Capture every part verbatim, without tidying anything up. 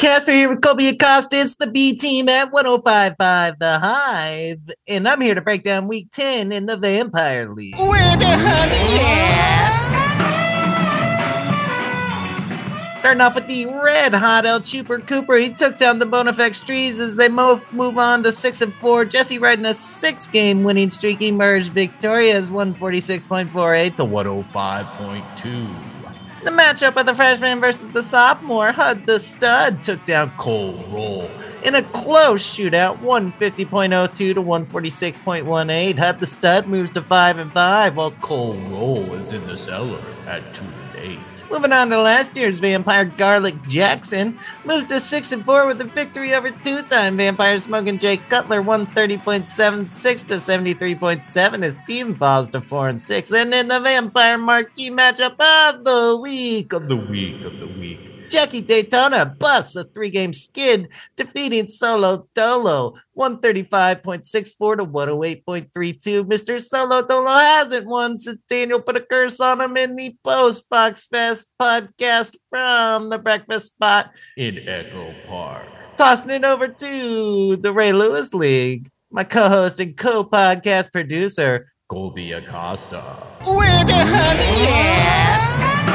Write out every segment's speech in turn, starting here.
Casper here with Colby Acosta. It's the B team at one oh five point five The Hive, and I'm here to break down week ten in the Vampire League. Where the honey at? Starting off with the red hot El Chuper Cooper. He took down the Bonafex Trees as they move, move on to six and four. Jesse riding a six-game winning streak emerged victorious one forty-six point four eight to one oh five point two. The matchup of the freshman versus the sophomore, Hud the Stud took down Cole Roll in a close shootout, one fifty point oh two to one forty-six point one eight. Hud the Stud moves to five and five, while Cole Roll is in the cellar at two and eight. Moving on to last year's Vampire, Garlic Jackson moves to six and four with a victory over two-time Vampire Smoking Jay Cutler, one thirty point seven six to seventy-three point seven as Steven falls to four and six. And in the Vampire Marquee matchup of the week, of the week, of the week, Jackie Daytona busts a three-game skid, defeating Solo Dolo, one thirty-five point six four to one oh eight point three two. Mister Solo Dolo hasn't won since Daniel put a curse on him in the post-Fox Fest podcast from the breakfast spot in Echo Park. Tossing it over to the Ray Lewis League, my co-host and co-podcast producer, Colby Acosta. Where the honey at?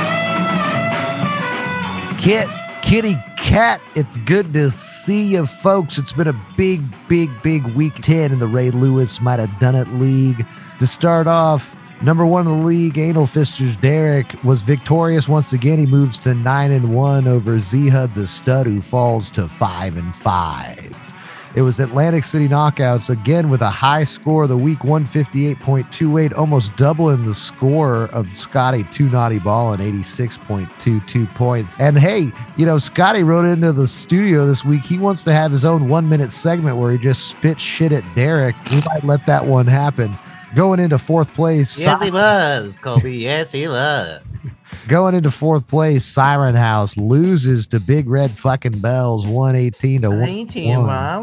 Kit, kitty cat, it's good to see you folks. It's been a big, big, big week ten in the Ray Lewis Might Have Done It League. To start off, number one in the league, Anal Fisters Derek was victorious once again. He moves to nine and one over Z-Hud the Stud, who falls to five and five. It was Atlantic City Knockouts again with a high score of the week, one fifty-eight point two eight, almost doubling the score of Scotty Two Naughty Ball and eighty-six point two two points. And hey, you know, Scotty wrote into the studio this week. He wants to have his own one minute segment where he just spits shit at Derek. We might let that one happen. Going into fourth place. Yes, he was, Colby. Yes, he was. Going into fourth place, Siren House loses to Big Red Fucking Bells, one eighteen to one.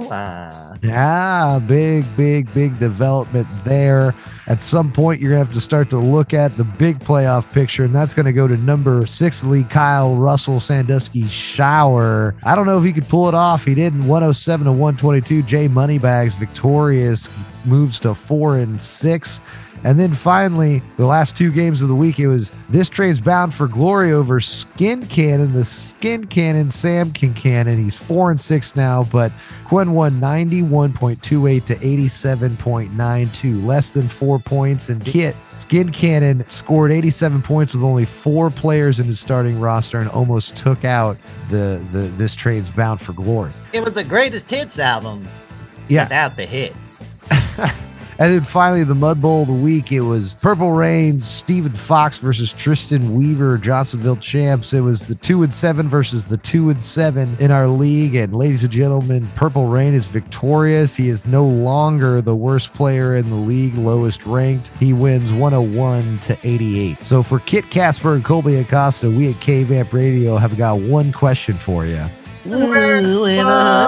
Wow. Yeah, big, big, big development there. At some point, you're going to have to start to look at the big playoff picture, and that's going to go to number six league Kyle Russell Sandusky Shower. I don't know if he could pull it off. He didn't. one oh seven to one twenty-two. Jay Moneybags victorious, moves to four and six. And then finally, the last two games of the week, it was This Train's Bound for Glory over Skin Cannon. The Skin Cannon, Sam Kincannon. He's four and six now, but Quinn won ninety-one point two eight to eighty-seven point nine two, less than four points. And Kit, Skin Cannon, scored eighty-seven points with only four players in his starting roster and almost took out the, the This Train's Bound for Glory. It was the greatest hits album Yeah. without the hits. And then finally, the Mud Bowl of the week, it was Purple Rain's Stephen Fox versus Tristan Weaver, Johnsonville champs. It was the two and seven versus the two and seven in our league. And ladies and gentlemen, Purple Rain is victorious. He is no longer the worst player in the league, lowest ranked. He wins one oh one to eighty-eight. So for Kit Casper and Colby Acosta, we at K-Vamp Radio have got one question for you. Where the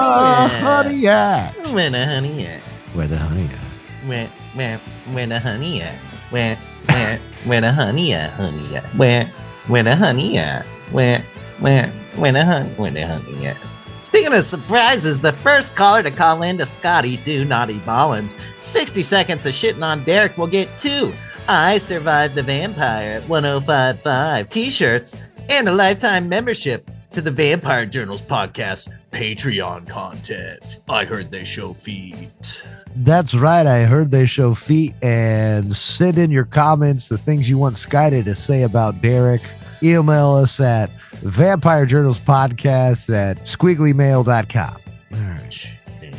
honey at? Where the honey at? Where the honey at? Where, where, where the honey at? Where, where, where the honey at? Honey at? Where, where the honey at? Where, where, where the honey, where the honey at? Speaking of surprises, the first caller to call in to Scotty Do Naughty Ballins, sixty seconds of shitting on Derek will get two I Survived the Vampire at one oh five point five t-shirts and a lifetime membership to the Vampire Journals podcast Patreon content. I heard they show feet. That's right. I heard they show feet. And send in your comments, the things you want Scotty to say about Derek. Email us at Vampire Journals Podcast at squigglymail dot com. All right.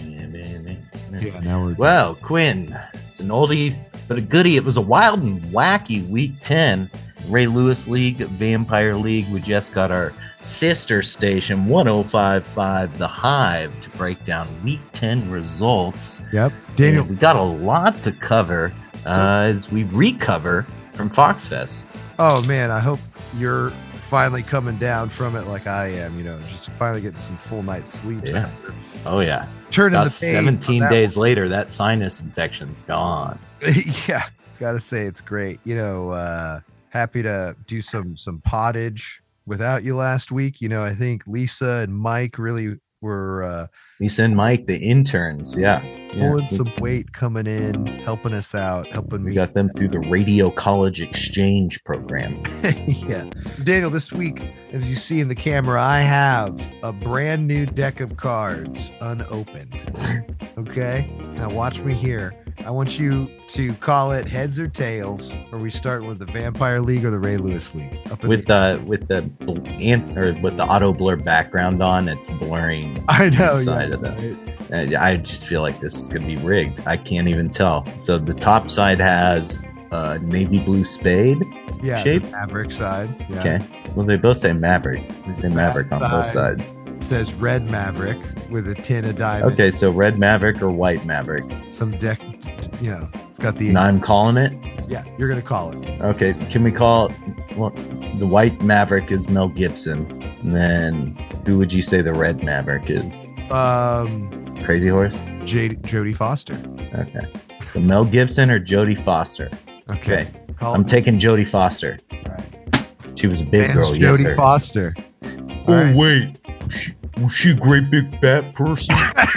Yeah, now we're well, Quinn, it's an oldie but a goodie. It was a wild and wacky week ten. Ray Lewis League, Vampire League. We just got our sister station, one oh five point five The Hive, to break down week ten results. Yep. Daniel, and we got a lot to cover uh, so, as we recover from Fox Fest. Oh, man, I hope you're finally coming down from it like I am, you know, just finally getting some full night's sleep. Yeah. After. Oh, yeah. Turning About the seventeen days one. later, that sinus infection's gone. Yeah. Gotta say, it's great. You know, uh, happy to do some some pottage without you last week. You know, I think Lisa and Mike really were uh, Lisa and Mike, the interns. Yeah. yeah. pulling some weight coming in, helping us out, helping We me. got them through the Radio College Exchange program. Yeah. So Daniel, this week, as you see in the camera, I have a brand new deck of cards unopened. Okay. Now watch me here. I want you to call it heads or tails. Are we starting with the Vampire League or the Ray Lewis League? Up in With the with the bl- ant- or with the auto blur background on, it's blurring I know. the side yeah, of the. right? And I just feel like this is gonna be rigged. I can't even tell. So the top side has a navy blue spade. Yeah, shape? the Maverick side. Yeah. Okay. Well, they both say Maverick. They say Maverick on both side. sides. It says red Maverick with a tin of diamonds. Okay, so red Maverick or white Maverick? Some deck, you know, it's got the. And I'm calling it. Yeah, you're gonna call it. Okay, can we call it? Well, the white Maverick is Mel Gibson. And then who would you say the red Maverick is? Um, Crazy Horse? J- Jodie Foster. Okay. So Mel Gibson or Jodie Foster? Okay. Okay. Call I'm it. taking Jodie Foster. Right. She was a big Man's girl, yes, Jodie sir. Foster. Oh, All right. wait. Was she, was she a great big fat person?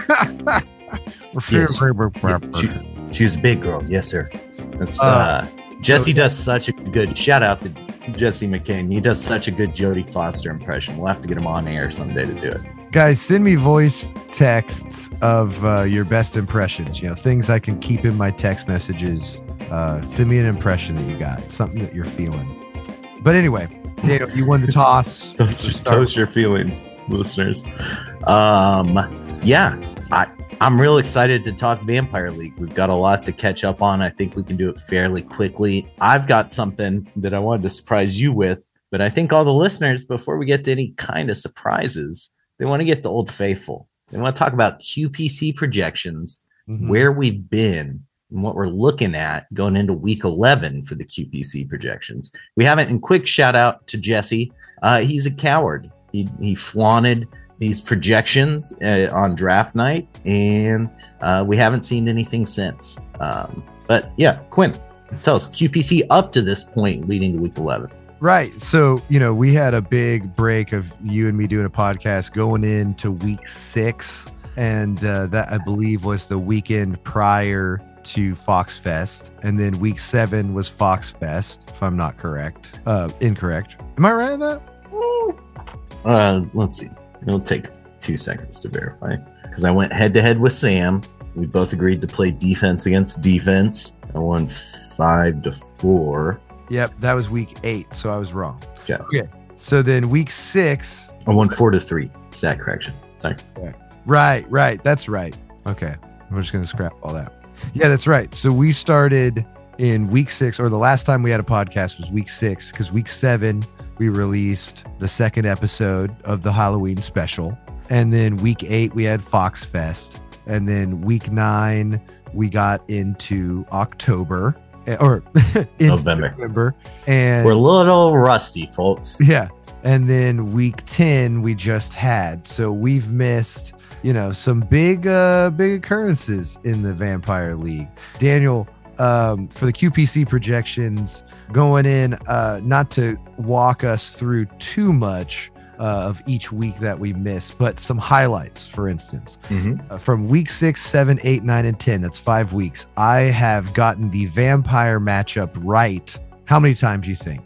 Yes. Yes, she, she was a big girl, yes, sir. That's uh, Uh, Jesse does such a good shout out to Jesse McCain. He does such a good Jodie Foster impression. We'll have to get him on air someday to do it. Guys, send me voice texts of uh, your best impressions. You know, things I can keep in my text messages. Uh, send me an impression that you got, something that you're feeling. But anyway, Daniel, you won the toss. Toast, toast your feelings, listeners. Um, yeah, I I'm real excited to talk Vampire League. We've got a lot to catch up on. I think we can do it fairly quickly. I've got something that I wanted to surprise you with, but I think all the listeners, before we get to any kind of surprises, they want to get to Old Faithful. They want to talk about Q P C projections, Mhm. where we've been, and what we're looking at going into week eleven for the Q P C projections. We haven't, and quick shout out to Jesse. Uh, he's a coward. He, he flaunted these projections uh, on draft night, and uh, we haven't seen anything since. Um, but yeah, Quinn, tell us Q P C up to this point leading to week eleven. Right. So, you know, we had a big break of you and me doing a podcast going into week six. And uh, that, I believe, was the weekend prior to Fox Fest. And then week seven was Fox Fest, if I'm not correct. Uh, incorrect. Am I right on that? Uh, let's see. It'll take two seconds to verify because I went head to head with Sam. We both agreed to play defense against defense. I won five to four. Yep. That was week eight. So I was wrong. Okay. Okay. So then week six. I won four to three. Stat correction. Sorry. Right. Right. That's right. Okay. I'm just going to scrap all that. Yeah, that's right. So we started in week six, or the last time we had a podcast was week six, because week seven, we released the second episode of the Halloween special. And then week eight, we had Fox Fest. And then week nine, we got into October eh, or into November. November. And We're a little rusty, folks. yeah. And then week ten, we just had. So we've missed, you know, some big, uh, big occurrences in the Vampire League. Daniel, um, for the Q P C projections going in, uh, not to walk us through too much uh, of each week that we missed, but some highlights, for instance. Mm-hmm. Uh, from week six, seven, eight, nine, and ten, that's five weeks. I have gotten the vampire matchup right. How many times do you think?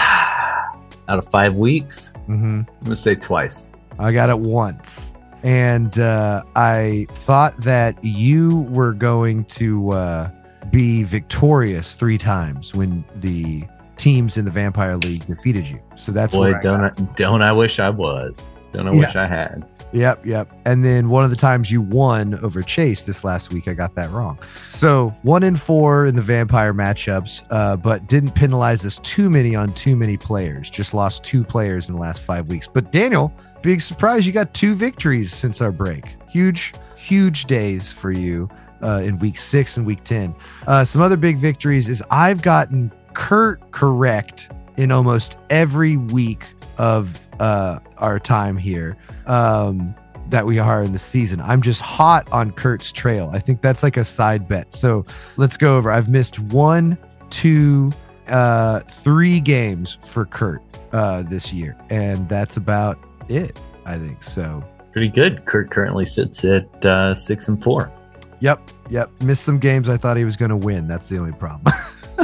Out of five weeks, Mm-hmm. I'm going to say twice. I got it once. And uh, I thought that you were going to uh, be victorious three times when the teams in the Vampire League defeated you. So that's Boy, where I don't I, got- don't I wish I was. Don't I Yeah. wish I had. Yep, yep. And then one of the times you won over Chase this last week, I got that wrong. So one in four in the vampire matchups, uh, but didn't penalize us too many on too many players. Just lost two players in the last five weeks. But Daniel, big surprise, you got two victories since our break. Huge, huge days for you uh, in week six and week ten. Uh, some other big victories is I've gotten Kurt correct in almost every week of uh, our time here um, that we are in the season. I'm just hot on Kurt's trail. I think that's like a side bet. So let's go over. I've missed one, two, uh, three games for Kurt uh, this year, and that's about it, I think. So pretty good. Kurt currently sits at uh, six and four. Yep, yep. Missed some games I thought he was going to win. That's the only problem.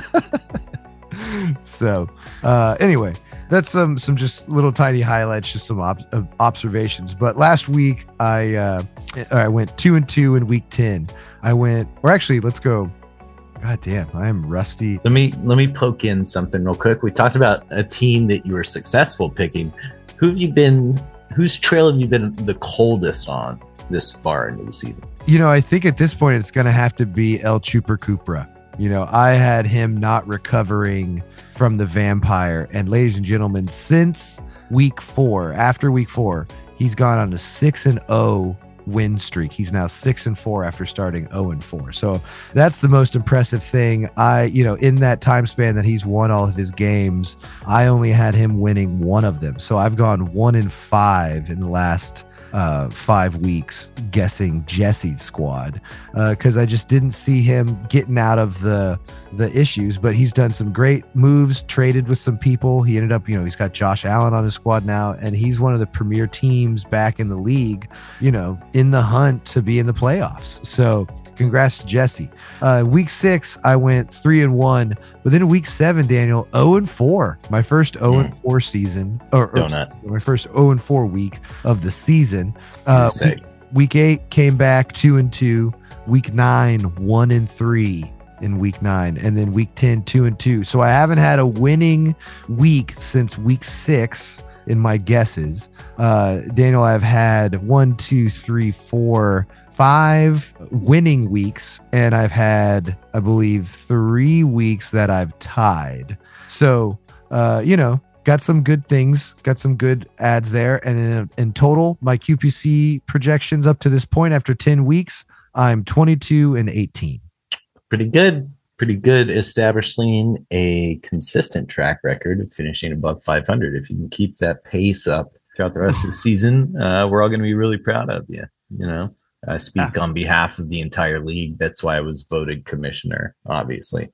So uh, anyway, that's some some just little tiny highlights, just some ob- observations. But last week I uh, I went two and two in week ten. I went, or actually, let's go. God damn, I am rusty. Let me let me poke in something real quick. We talked about a team that you were successful picking. Who have you been? Whose trail have you been the coldest on this far into the season? You know, I think at this point it's going to have to be El Chuper Cupra. You know, I had him not recovering from the vampire, and ladies and gentlemen, since week four, after week four, he's gone on a six and zero win streak. He's now six and four after starting zero and four. So that's the most impressive thing. I, you know, in that time span that he's won all of his games, I only had him winning one of them. So I've gone one and five in the last uh, five weeks guessing Jesse's squad because uh, I just didn't see him getting out of the the issues. But he's done some great moves, traded with some people. He ended up, you know, he's got Josh Allen on his squad now, and he's one of the premier teams back in the league, you know, in the hunt to be in the playoffs. So congrats to Jesse. Uh, week six, I went three and one, but then in week seven, Daniel, zero and four. My first zero and four season, or, or my first zero and four week of the season. Uh, week, week eight came back two and two. Week nine, one and three in week nine, and then week ten, two and two. So I haven't had a winning week since week six in my guesses. Uh, Daniel, I've had one, two, three, four. Five winning weeks, and I've had, I believe, three weeks that I've tied. So, uh, you know, got some good things, got some good ads there. And in, in total, my Q P C projections up to this point after ten weeks, I'm twenty-two and eighteen. Pretty good. Pretty good, establishing a consistent track record of finishing above five hundred. If you can keep that pace up throughout the rest of the season, uh, we're all going to be really proud of you, you know. I speak on behalf of the entire league. That's why I was voted commissioner, obviously.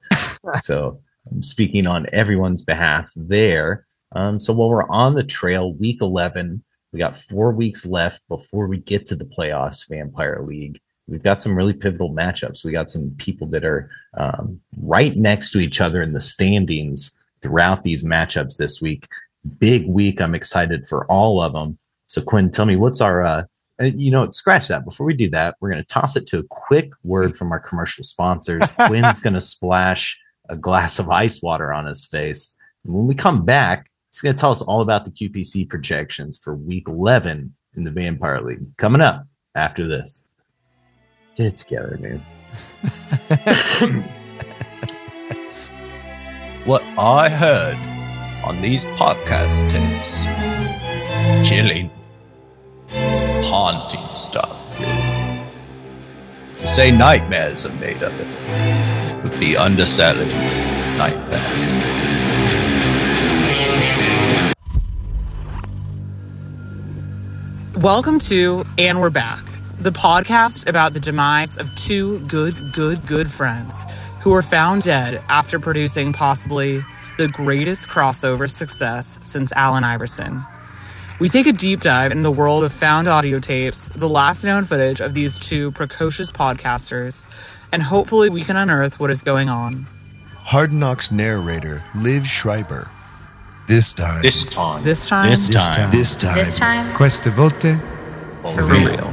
So I'm speaking on everyone's behalf there. Um, so while we're on the trail, week eleven, we got four weeks left before we get to the playoffs, Vampire League. We've got some really pivotal matchups. We got some people that are um, right next to each other in the standings throughout these matchups this week. Big week. I'm excited for all of them. So Quinn, tell me, what's our... Uh, You know, scratch that. Before we do that, we're going to toss it to a quick word from our commercial sponsors. Quinn's going to splash a glass of ice water on his face. And when we come back, he's going to tell us all about the Q P C projections for week eleven in the Vampire League. Coming up after this. Get it together, dude. What I heard on these podcast tapes. Chilling. Haunting stuff, really. To say nightmares are made of it would be underselling nightmares. Welcome to And We're Back, the podcast about the demise of two good, good, good friends who were found dead after producing possibly the greatest crossover success since Allen Iverson. We take a deep dive in the world of found audio tapes, the last known footage of these two precocious podcasters, and hopefully we can unearth what is going on. Hard Knocks narrator Liv Schreiber. This time. This time. This time. This time. This time. This time. Queste volte. For, For real. real.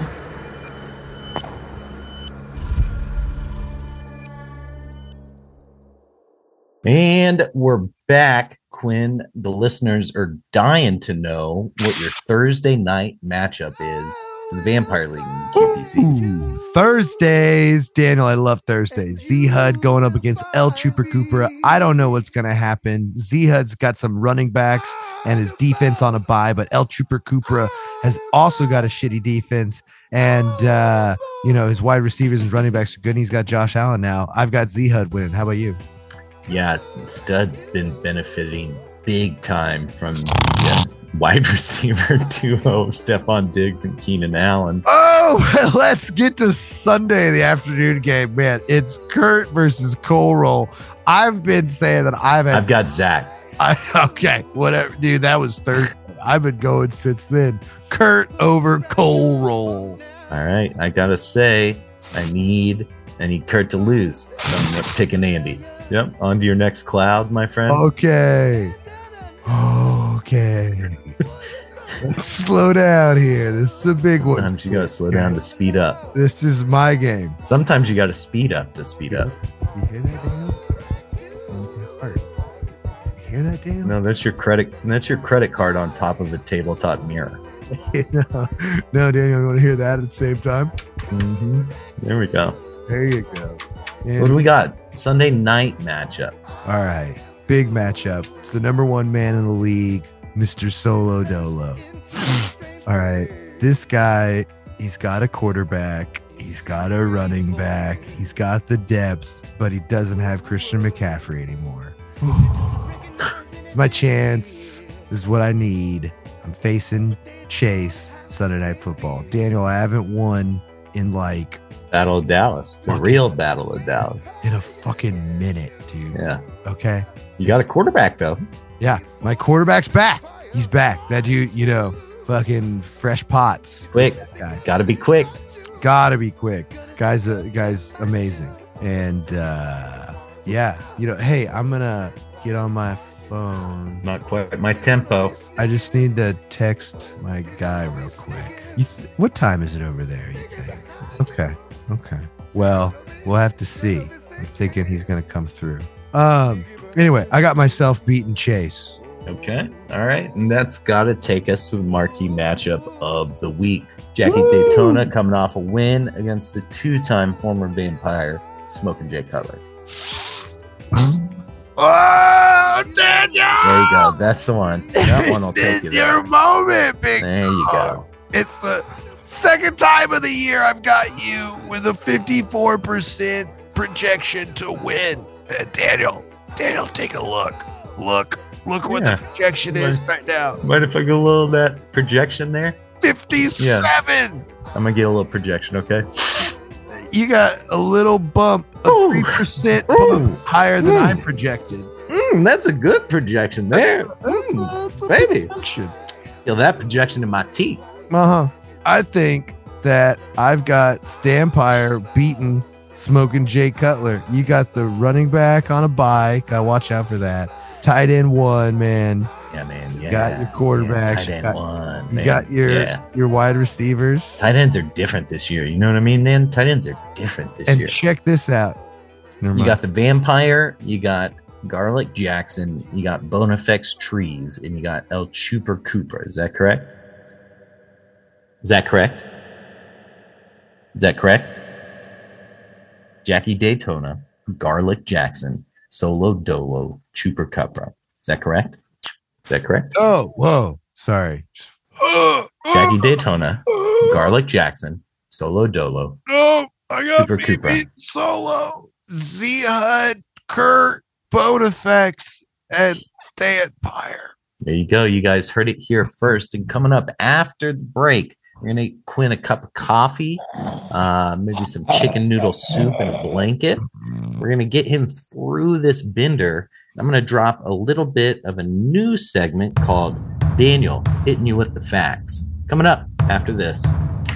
And we're back, Quinn. The listeners are dying to know what your Thursday night matchup is for the Vampire League in Q P C. Ooh, Thursdays. Daniel, I love Thursdays. Z-Hud going up against El Chuper Cupra. I don't know what's going to happen. Z-Hud's got some running backs and his defense on a bye, but El Chuper Cupra has also got a shitty defense. And, uh, you know, his wide receivers and running backs are good. And he's got Josh Allen now. I've got Z-Hud winning. How about you? Yeah, Stud's been benefiting big time from the uh, wide receiver duo, Stephon Diggs and Keenan Allen. Oh, let's get to Sunday, the afternoon game. Man, it's Kurt versus Cole Roll. I've been saying that I've had. I've got Zach. I, okay, whatever, dude. That was Thursday. I've been going since then. Kurt over Cole Roll. All right, I gotta say, I need I need Kurt to lose. So I'm picking Andy. Yep, on to your next cloud, my friend. Okay. Okay. Let's slow down here. This is a big one. Sometimes you gotta slow down to speed up. This is my game. Sometimes you gotta speed up to speed up. You hear that, Daniel? You hear that, Daniel? No, that's your credit. That's your credit card on top of a tabletop mirror. no, no, Daniel, you want to hear that at the same time? Mm-hmm. There we go. There you go. So what do we got? Sunday night matchup. All right. Big matchup. It's the number one man in the league, Mister Solo Dolo. All right. This guy, he's got a quarterback. He's got a running back. He's got the depth, but he doesn't have Christian McCaffrey anymore. It's my chance. This is what I need. I'm facing Chase Sunday Night Football. Daniel, I haven't won in like Battle of Dallas. The real Battle of Dallas. in a fucking minute, dude. Yeah. Okay. You got a quarterback though. Yeah. My quarterback's back. He's back. That dude, you know, fucking fresh pots. Quick. This guy. Gotta be quick. Gotta be quick. Guy's a guy's amazing. And uh yeah, you know, hey, I'm gonna get on my phone. Not quite my tempo. I just need to text my guy real quick. You th- what time is it over there, you think? Okay. Okay. Well, we'll have to see. I'm thinking he's gonna come through. Um anyway, I got myself beaten Chase. Okay. All right. And that's got to take us to the marquee matchup of the week. Jackie Woo! Daytona coming off a win against the two-time former Vampire, Smoking Jay Cutler. Oh, Daniel! There you go. That's the one. That one will take you This is your there. moment, big There you dog. go. It's the second time of the year I've got you with a fifty-four percent projection to win. Uh, Daniel, Daniel, take a look. Look. Look what Yeah. the projection is right now. Mind if I go a little that projection there? fifty-seven. I'm going to get a little projection, okay? You got a little bump of Ooh. three percent Ooh. higher than Ooh. I projected. Mm, that's a good projection there. Mm, That's a baby. projection. Feel that projection in my teeth. Uh-huh. I think that I've got Stampire beating Smoking Jay Cutler. You got the running back on a bye. Gotta watch out for that. Tight end one, man. Yeah, man. Yeah. You got your quarterbacks. Yeah, tight You end got- one. You man. got your Yeah. your wide receivers. Tight ends are different this year. You know what I mean, man? Tight ends are different this And year. check this out. Never You mind. got the Vampire, you got Garlic Jackson, you got Bonafex Trees, and you got El Chuper Cooper. Is that correct? Is that correct? Is that correct? Jackie Daytona, Garlic Jackson, Solo Dolo, Chuper Cupra. Is that correct? Is that correct? Oh, whoa. Sorry. Jackie Daytona, Garlic Jackson, Solo Dolo. No, I got Super me Cooper. beat Solo, Z-Hud, Kurt, Bonafex, and Stampire. There you go. You guys heard it here first. And coming up after the break, we're going to get Quinn a cup of coffee, uh, maybe some chicken noodle soup and a blanket. We're going to get him through this bender. I'm going to drop a little bit of a new segment called Daniel Hitting You with the Facts. Coming up after this.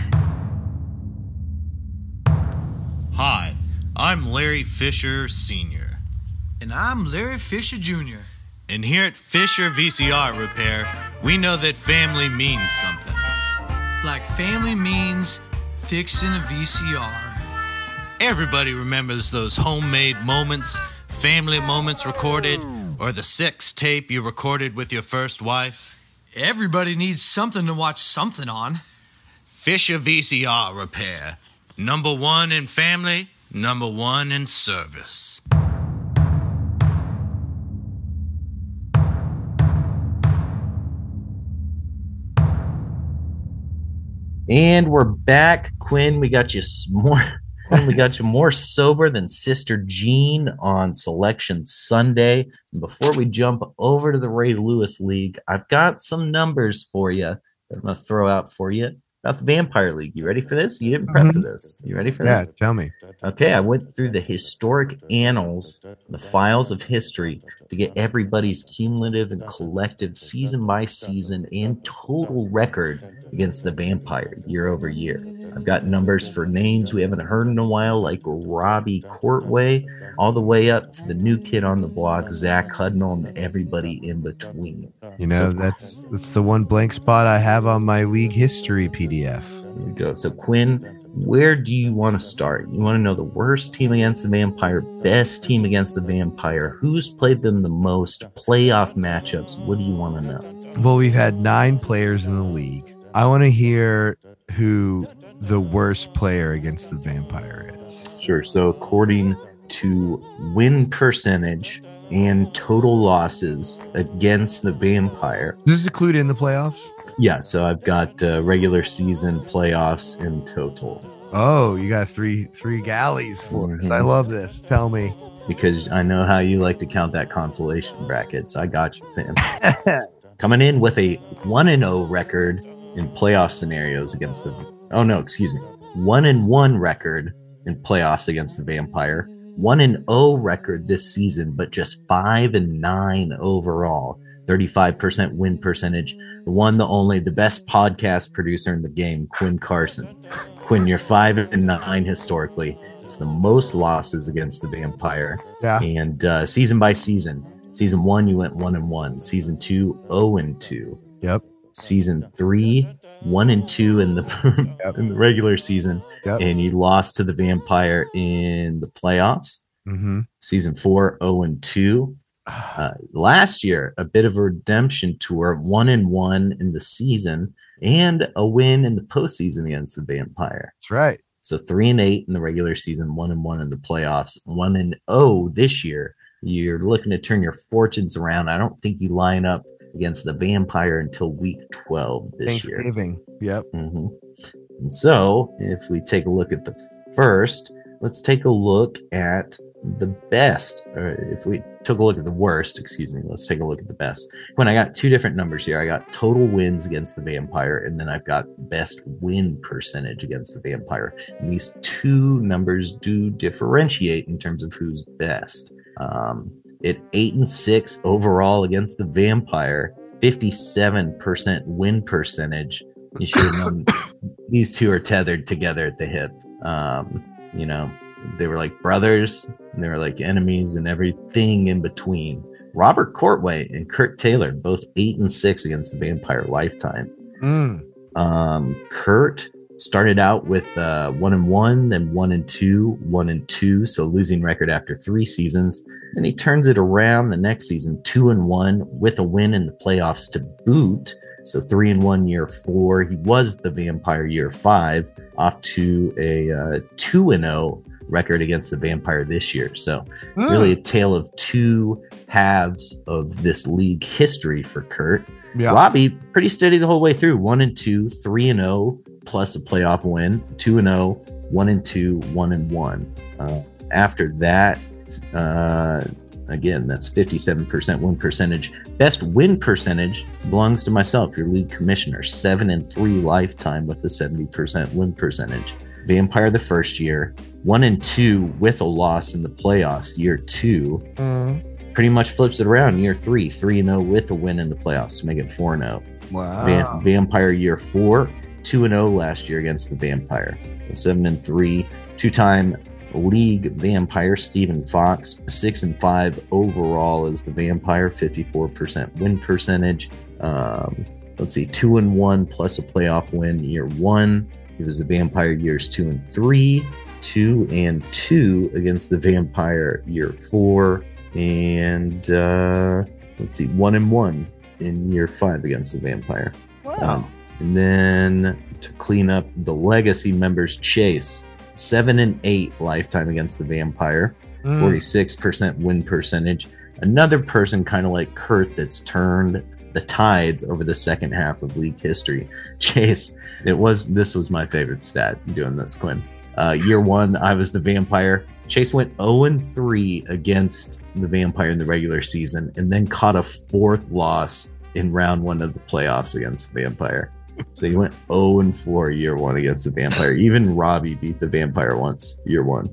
Hi, I'm Larry Fisher Senior And I'm Larry Fisher Junior And here at Fisher V C R Repair, we know that family means something. Like family means fixing a V C R. Everybody remembers those homemade moments, family moments recorded, or the sex tape you recorded with your first wife. Everybody needs something to watch something on. Fisher V C R Repair. Number one in family, number one in service. And we're back. Quinn, we got you some more Quinn, we got you more sober than Sister Jean on Selection Sunday. And before we jump over to the Ray Lewis League, I've got some numbers for you that I'm going to throw out for you about the Vampire League. You ready for this? You didn't prep Mhm. for this. You ready for Yeah, this? tell me. Okay, I went through the historic annals, the files of history, to get everybody's cumulative and collective season by season and total record against the Vampire year over year. I've got numbers for names we haven't heard in a while, like Robbie Courtway, all the way up to the new kid on the block, Zach Hudnall, and everybody in between. You know, So- that's that's the one blank spot I have on my league history P D F. Here we go. So, Quinn, where do you want to start? You want to know the worst team against the Vampire, best team against the Vampire, who's played them the most, playoff matchups? What do you want to know? Well, we've had nine players in the league. I want to hear who the worst player against the Vampire is. Sure. So, according to win percentage and total losses against the Vampire, Does this include in the playoffs? yeah, so I've got uh, regular season, playoffs in total. Oh, you got three three galleys for us. I Mhm. love this. Tell me. Because I know how you like to count that consolation bracket. So I got you, fam. Coming in with a one and oh record in playoff scenarios against the oh no, excuse me. one and one record in playoffs against the Vampire. one and oh record this season, but just five and nine overall. thirty-five percent win percentage. The one, the only, the best podcast producer in the game, Quinn Carson. Quinn, you're five and nine historically. It's the most losses against the Vampire. Yeah. And uh, season by season, season one, you went one and one. Season two, oh and two. Yep. Season three, one and two in the Yep. in the regular season, Yep. and you lost to the Vampire in the playoffs. Mm-hmm. Season four, oh and two. Uh, last year, a bit of a redemption tour, one and one in the season, and a win in the postseason against the Vampire. That's right. So three and eight in the regular season, one and one in the playoffs, one and oh this year. You're looking to turn your fortunes around. I don't think you line up against the Vampire until week twelve this year. Thanksgiving. Yep. hmm And so, if we take a look at the first, let's take a look at the best. Or if we took a look at the worst, excuse me, let's take a look at the best. When I got two different numbers here, I got total wins against the Vampire, and then I've got best win percentage against the Vampire. And these two numbers do differentiate in terms of who's best. Um, at eight and six overall against the Vampire, fifty-seven percent win percentage. You should have known these two are tethered together at the hip. Um, you know, they were like brothers, and they were like enemies, and everything in between. Robert Courtway and Kurt Taylor, both eight and six against the Vampire lifetime. Mm. Um, Kurt started out with uh, one and one, then one and two, one and two, so losing record after three seasons. Then he turns it around the next season, two and one, with a win in the playoffs to boot. So three and one year four. He was the Vampire year five, off to a uh, two and zero record against the Vampire this year. So Mm. really a tale of two halves of this league history for Kurt. Yeah. Robbie, pretty steady the whole way through. One and two, three and zero, plus a playoff win. Two and zero, one and two, one and one. Uh, after that, uh, again, that's fifty-seven percent win percentage. Best win percentage belongs to myself, your league commissioner. Seven and three lifetime with the seventy percent win percentage. Vampire the first year, one and two with a loss in the playoffs. Year two, Mm. pretty much flips it around. Year three, three and zero with a win in the playoffs to make it four and zero. Wow. Van- Vampire year four, two and zero last year against the Vampire. So seven and three, two-time league Vampire Stephen Fox, six and five overall as the Vampire, fifty-four percent win percentage. Um, let's see, two and one plus a playoff win year one. It was the Vampire years two and three, two and two against the Vampire year four, and uh, let's see, one and one in year five against the Vampire. Wow. Um, and then to clean up the legacy members, Chase, seven and eight lifetime against the Vampire, Mm. forty-six percent win percentage. Another person kind of like Kurt that's turned the tides over the second half of league history. Chase, it was this was my favorite stat doing this, Quinn. Uh, year one, I was the vampire. Chase went oh and three against the vampire in the regular season and then caught a fourth loss in round one of the playoffs against the vampire. So he went oh and four year one against the vampire. Even Robbie beat the vampire once, year one.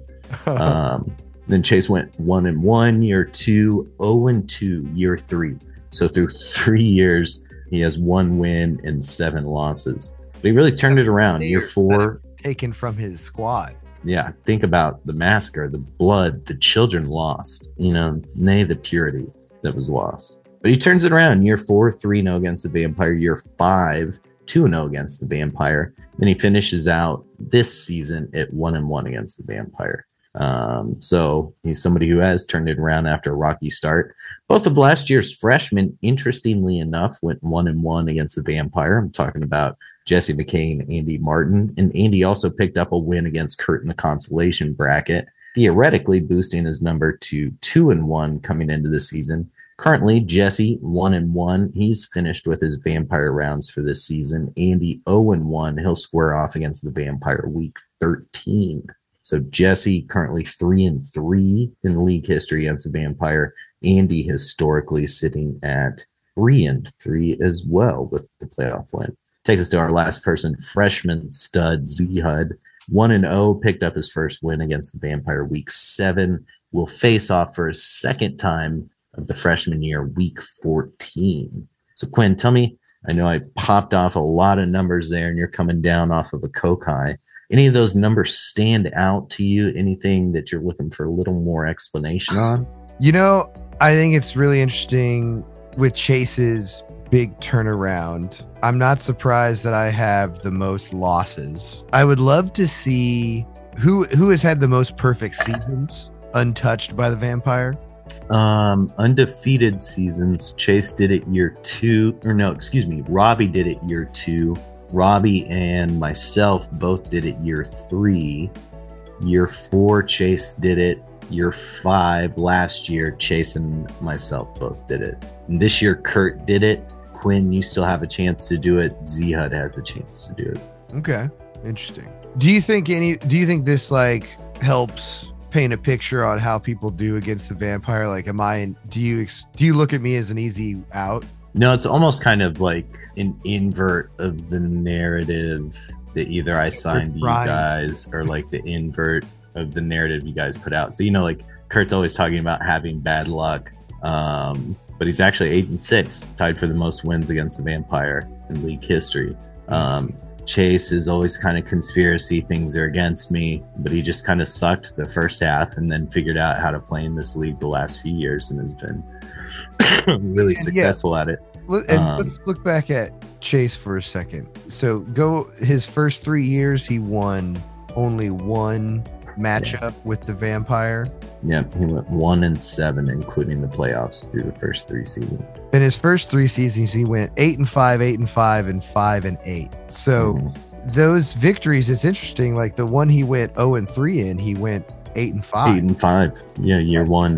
Um, then Chase went one and one year two, oh and two year three. So through three years, he has one win and seven losses. But he really turned it around. Year four, taken from his squad. Yeah, think about the massacre, the blood, the children lost. You know, nay, the purity that was lost. But he turns it around. Year four, three and oh against the vampire. Year five, two and oh against the vampire. Then he finishes out this season at one and one against the vampire. Um, so he's somebody who has turned it around after a rocky start. Both of last year's freshmen, interestingly enough, went one and one against the vampire. I'm talking about Jesse McKay and Andy Martin. And Andy also picked up a win against Kurt in the consolation bracket, theoretically boosting his number to two and one coming into the season. Currently, Jesse one and one. He's finished with his vampire rounds for this season. Andy oh and one. He'll square off against the vampire week thirteen. So Jesse currently three and three in league history against the vampire. Andy historically sitting at three and three as well with the playoff win. Takes us to our last person, freshman stud Z H U D. one and oh, picked up his first win against the vampire week seven. Will face off for his second time of the freshman year, week fourteen. So Quinn, tell me, I know I popped off a lot of numbers there and you're coming down off of a Coke high. Any of those numbers stand out to you? Anything that you're looking for a little more explanation on? You know, I think it's really interesting with Chase's big turnaround. I'm not surprised that I have the most losses. I would love to see who who has had the most perfect seasons untouched by the vampire. Um, undefeated seasons. Chase did it year two, or no, excuse me, Robbie did it year two. Robbie and myself both did it year three. Year four, Chase did it. Year five, last year, Chase and myself both did it. And this year, Kurt did it. Quinn, you still have a chance to do it. Z H U D has a chance to do it. Okay, interesting. Do you think any? Do you think this like helps paint a picture on how people do against the vampire? Like, am I? In, do you do you look at me as an easy out? No, it's almost kind of like an invert of the narrative that either I signed you guys or like the invert of the narrative you guys put out. So, you know, like Kurt's always talking about having bad luck, um, but he's actually eight and six, tied for the most wins against the vampire in league history. Um, Chase is always kind of conspiracy, things are against me, but he just kind of sucked the first half and then figured out how to play in this league the last few years and has been really successful yeah. at it. And um, let's look back at Chase for a second. So go his first three years, he won only one matchup yeah. with the vampire. Yeah, he went one and seven, including the playoffs through the first three seasons. In his first three seasons, he went eight and five, eight and five, and five and eight. So mm-hmm. those victories, it's interesting. Like the one he went oh and three in, he went eight and five. Eight and five. Yeah, year right. one.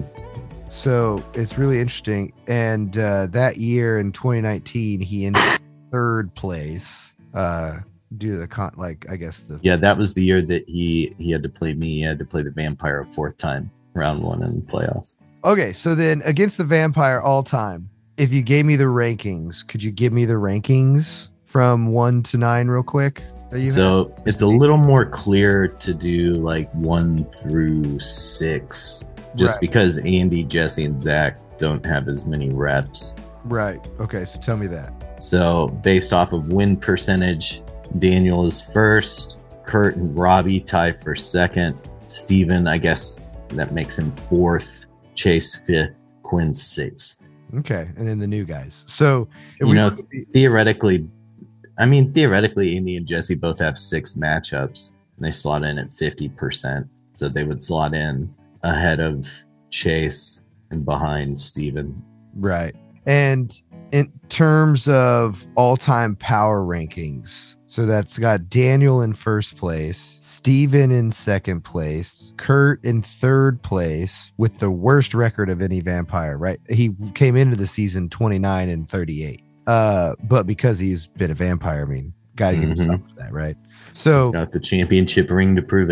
So it's really interesting. And uh, that year in twenty nineteen, he ended third place uh, due to the con. Like I guess the yeah, that was the year that he he had to play me. He had to play the vampire a fourth time, round one in the playoffs. Okay, so then against the vampire all time, if you gave me the rankings, could you give me the rankings from one to nine real quick? So have? It's a little more clear to do like one through six. Just right. because Andy, Jesse, and Zach don't have as many reps. Right. Okay. So tell me that. So based off of win percentage, Daniel is first. Kurt and Robbie tie for second. Steven, I guess that makes him fourth. Chase fifth. Quinn sixth. Okay. And then the new guys. So you we, know, theoretically, I mean, theoretically, Andy and Jesse both have six matchups, and they slot in at fifty percent. So they would slot in ahead of Chase and behind Steven. Right. And in terms of all-time power rankings, so that's got Daniel in first place, Steven in second place, Kurt in third place with the worst record of any vampire, right? He came into the season twenty-nine and thirty-eight. Uh, but because he's been a vampire, I mean, got to give him mm-hmm. up for that, right? So he's got the championship ring to prove it.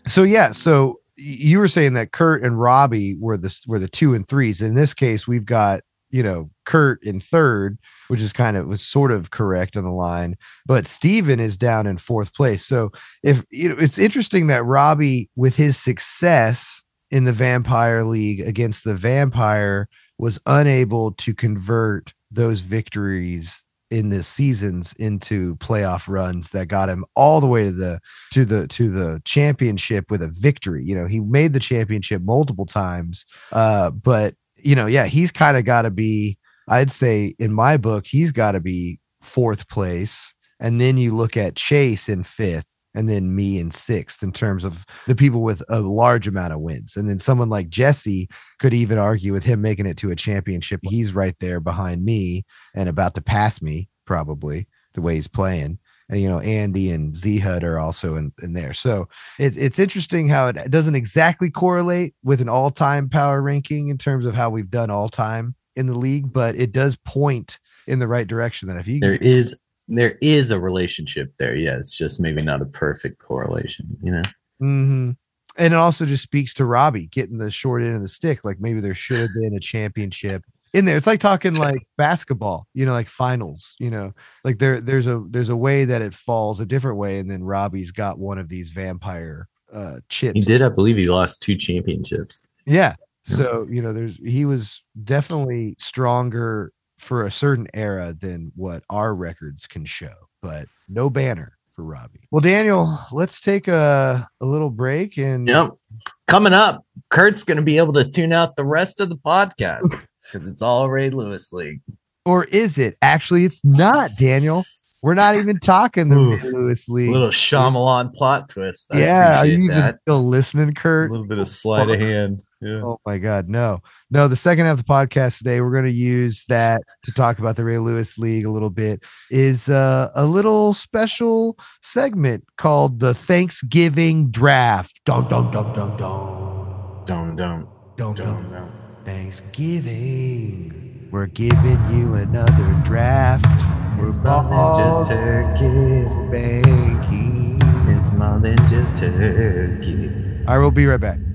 So yeah, so you were saying that Kurt and Robbie were the were the two and threes. In this case, we've got, you know, Kurt in third, which is kind of was sort of correct on the line, but Steven is down in fourth place. So if you know, it's interesting that Robbie, with his success in the Vampire League against the Vampire, was unable to convert those victories in the seasons into playoff runs that got him all the way to the to the to the championship with a victory. You know, he made the championship multiple times, uh but you know, yeah, he's kind of got to be, I'd say in my book, he's got to be fourth place, and then you look at Chase in fifth, and then me in sixth in terms of the people with a large amount of wins. And then someone like Jesse could even argue with him making it to a championship. He's right there behind me and about to pass me, probably, the way he's playing. And, you know, Andy and Z-Hud are also in, in there. So it, it's interesting how it doesn't exactly correlate with an all-time power ranking in terms of how we've done all-time in the league, but it does point in the right direction that if you there is there is a relationship there. Yeah, it's just maybe not a perfect correlation, you know. Mm-hmm. And it also just speaks to Robbie getting the short end of the stick. Like maybe there should have been a championship in there. It's like talking like basketball, you know, like finals, you know, like there there's a there's a way that it falls a different way, and then Robbie's got one of these vampire uh chips. He did, I believe he lost two championships. Yeah. So, you know, there's he was definitely stronger for a certain era than what our records can show, but no banner for Robbie. Well, Daniel, let's take a, a little break. And yep. Coming up, Kurt's going to be able to tune out the rest of the podcast because it's all Ray Lewis League. Or is it? Actually, it's not, Daniel. We're not even talking the Ray Lewis League. A little Shyamalan plot twist. I yeah, are you that. even still listening, Kurt? A little bit of sleight of hand. Yeah. Oh my God, no, no. The second half of the podcast today, we're going to use that to talk about the Ray Lewis League a little bit. Is uh, a little special segment called the Thanksgiving Draft. Dun dun dun dun dun dun dun dun dun dun. Thanksgiving, we're giving you another draft. We're it's more than just turkey, banking. It's more than just turkey. All right, we'll be right back.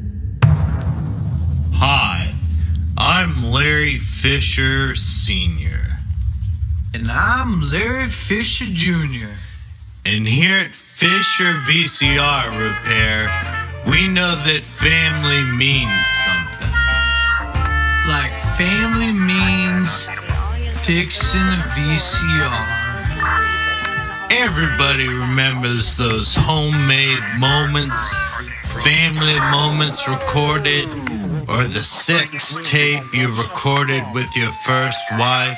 Hi, I'm Larry Fisher Senior And I'm Larry Fisher Junior And here at Fisher V C R Repair, we know that family means something. Like family means fixing a V C R. Everybody remembers those homemade moments, family moments recorded, or the sex tape you recorded with your first wife.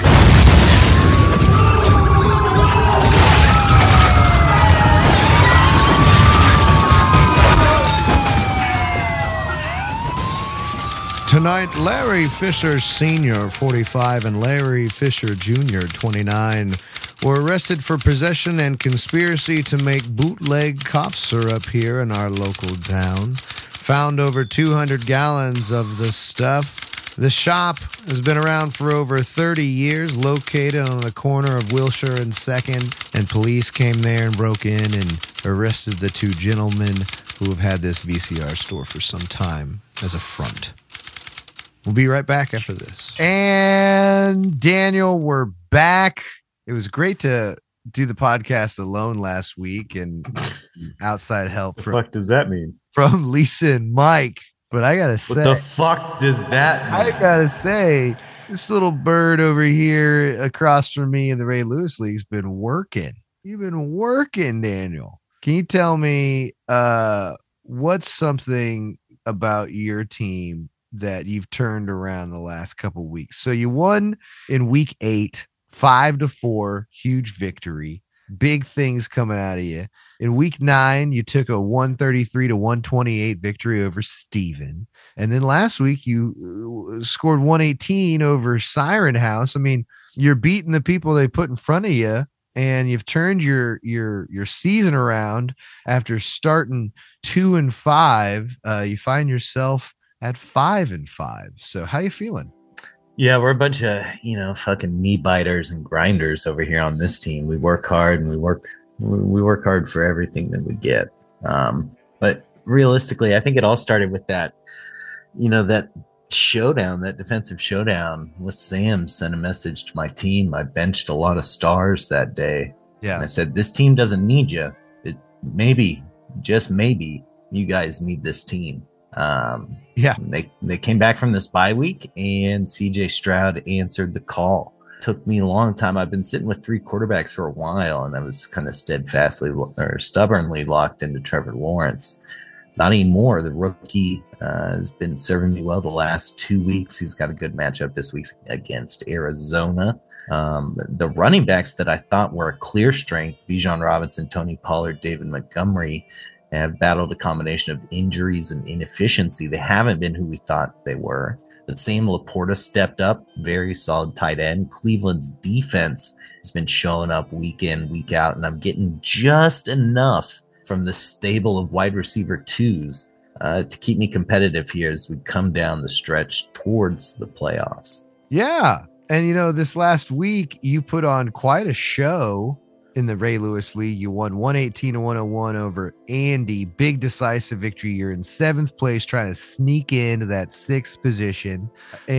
Tonight, Larry Fisher Senior, forty-five, and Larry Fisher Junior, twenty-nine, were arrested for possession and conspiracy to make bootleg cough syrup here in our local town. Found over two hundred gallons of the stuff. The shop has been around for over thirty years, located on the corner of Wilshire and second, and police came there and broke in and arrested the two gentlemen who have had this V C R store for some time as a front. We'll be right back after this. And Daniel, we're back. It was great to do the podcast alone last week and outside help. What the from, fuck does that mean? From Lisa and Mike. But I gotta say, what the fuck does that mean? I gotta say, this little bird over here across from me in the Ray Lewis League's been working. You've been working, Daniel. Can you tell me uh, what's something about your team that you've turned around the last couple of weeks? So you won in week eight, five to four, huge victory. Big things coming out of you. In week nine, you took a one thirty-three to one twenty-eight victory over Steven. And then last week, you scored one eighteen over Siren House. I mean, you're beating the people they put in front of you, and you've turned your your your season around after starting two and five. Uh, you find yourself at five and five. So how you feeling? Yeah, we're a bunch of, you know, fucking knee biters and grinders over here on this team. We work hard and we work we work hard for everything that we get. Um, but realistically, I think it all started with that, you know, that showdown, that defensive showdown with Sam sent a message to my team. I benched a lot of stars that day. Yeah. And I said, this team doesn't need you. It, maybe, just maybe, you guys need this team. Um, yeah. They, they came back from this bye week, and C J Stroud answered the call. Took me a long time. I've been sitting with three quarterbacks for a while, and I was kind of steadfastly or stubbornly locked into Trevor Lawrence. Not anymore. The rookie uh, has been serving me well the last two weeks. He's got a good matchup this week against Arizona. Um, the running backs that I thought were a clear strength, Bijan Robinson, Tony Pollard, David Montgomery, have battled a combination of injuries and inefficiency. They haven't been who we thought they were. But Sam Laporta stepped up, very solid tight end. Cleveland's defense has been showing up week in, week out, and I'm getting just enough from the stable of wide receiver twos uh, to keep me competitive here as we come down the stretch towards the playoffs. Yeah. And, you know, this last week, you put on quite a show in the Ray Lewis League. You won one eighteen to one oh one over Andy. Big decisive victory. You're in seventh place, trying to sneak into that sixth position.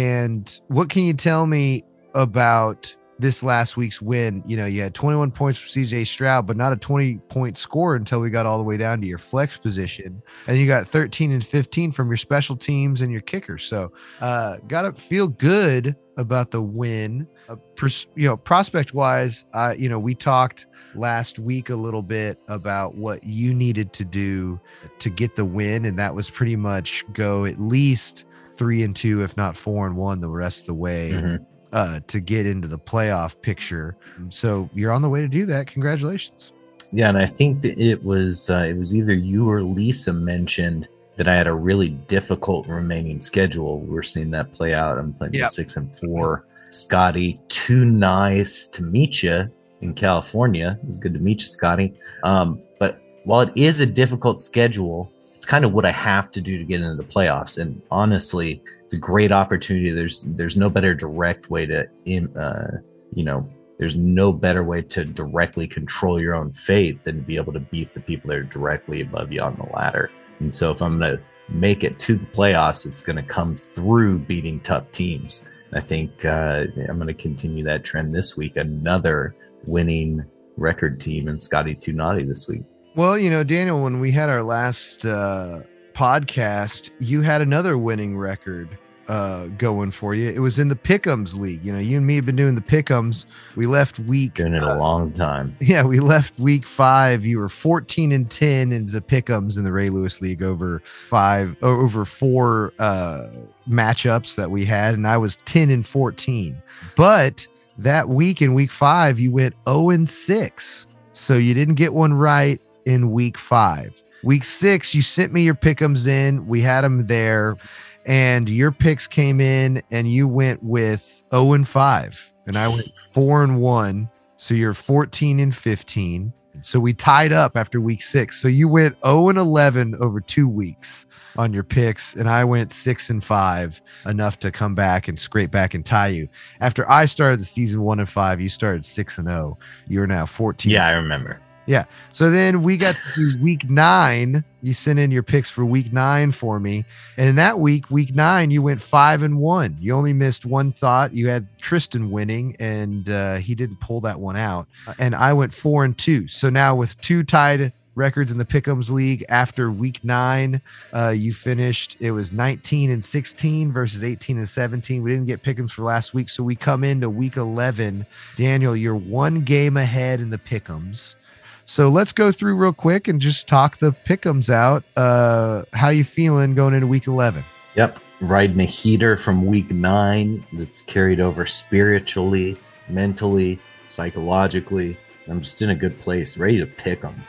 And what can you tell me about this last week's win? You know, you had twenty-one points for C J Stroud, but not a twenty point score until we got all the way down to your flex position. And you got thirteen and fifteen from your special teams and your kicker. So uh, got to feel good about the win. Uh, pers- you know, prospect wise, uh, you know, we talked last week a little bit about what you needed to do to get the win. And that was pretty much go at least three and two, if not four and one the rest of the way. Mm-hmm. Uh, to get into the playoff picture. So you're on the way to do that. Congratulations. Yeah, and I think that it was uh, it was either you or Lisa mentioned that I had a really difficult remaining schedule. We're seeing that play out. I'm playing yep. six and four. Scotty, too nice to meet you in California. It was good to meet you, Scotty. Um, but while it is a difficult schedule, it's kind of what I have to do to get into the playoffs. And honestly, it's a great opportunity. There's there's no better direct way to, uh, you know, there's no better way to directly control your own fate than to be able to beat the people that are directly above you on the ladder. And so if I'm going to make it to the playoffs, it's going to come through beating tough teams. I think uh, I'm going to continue that trend this week. Another winning record team in Scotty Too Naughty this week. Well, you know, Daniel, when we had our last uh, podcast, you had another winning record uh, going for you. It was in the Pick'ems League. You know, you and me have been doing the Pick'ems. We left week doing it uh, a long time. Yeah, we left week five. You were fourteen and ten into the Pick'ems in the Ray Lewis League over five over four uh, matchups that we had, and I was ten and fourteen. But that week in week five, you went oh and six. So you didn't get one right in week five. Week six, you sent me your pick'ems in. We had them there, and your picks came in, and you went with oh and five, and I went four and one. So you're fourteen and fifteen. So we tied up after week six. So you went oh and eleven over two weeks on your picks, and I went six and five, enough to come back and scrape back and tie you. After I started the season one and five, you started six and oh. You're now fourteen. Yeah, I remember. Yeah. So then we got to week nine. You sent in your picks for week nine for me. And in that week, week nine, you went five and one. You only missed one thought. You had Tristan winning, and uh, he didn't pull that one out. And I went four and two. So now with two tied records in the Pick'ems League after week nine, uh, you finished, it was nineteen and sixteen versus eighteen and seventeen. We didn't get Pick'ems for last week. So we come into week eleven. Daniel, you're one game ahead in the Pick'ems. So let's go through real quick and just talk the pick'ems out. Uh, how you feeling going into week eleven? Yep. Riding a heater from week nine that's carried over spiritually, mentally, psychologically. I'm just in a good place, ready to pick them.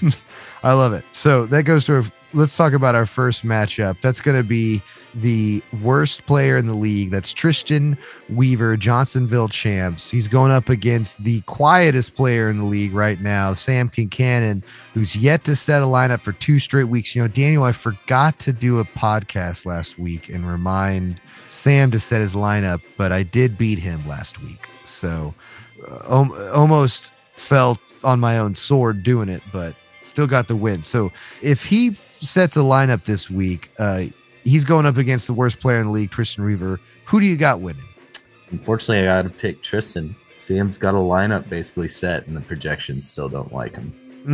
I love it. So that goes to our, let's talk about our first matchup. That's going to be the worst player in the league. That's Tristan Weaver, Johnsonville champs. He's going up against the quietest player in the league right now, Sam Kincannon, who's yet to set a lineup for two straight weeks. You know, Daniel, I forgot to do a podcast last week and remind Sam to set his lineup, but I did beat him last week. So uh, om- almost felt on my own sword doing it, but still got the win. So if he sets a lineup this week, uh, he's going up against the worst player in the league, Tristan Reaver. Who do you got winning? Unfortunately, I got to pick Tristan. Sam's got a lineup basically set, and the projections still don't like him.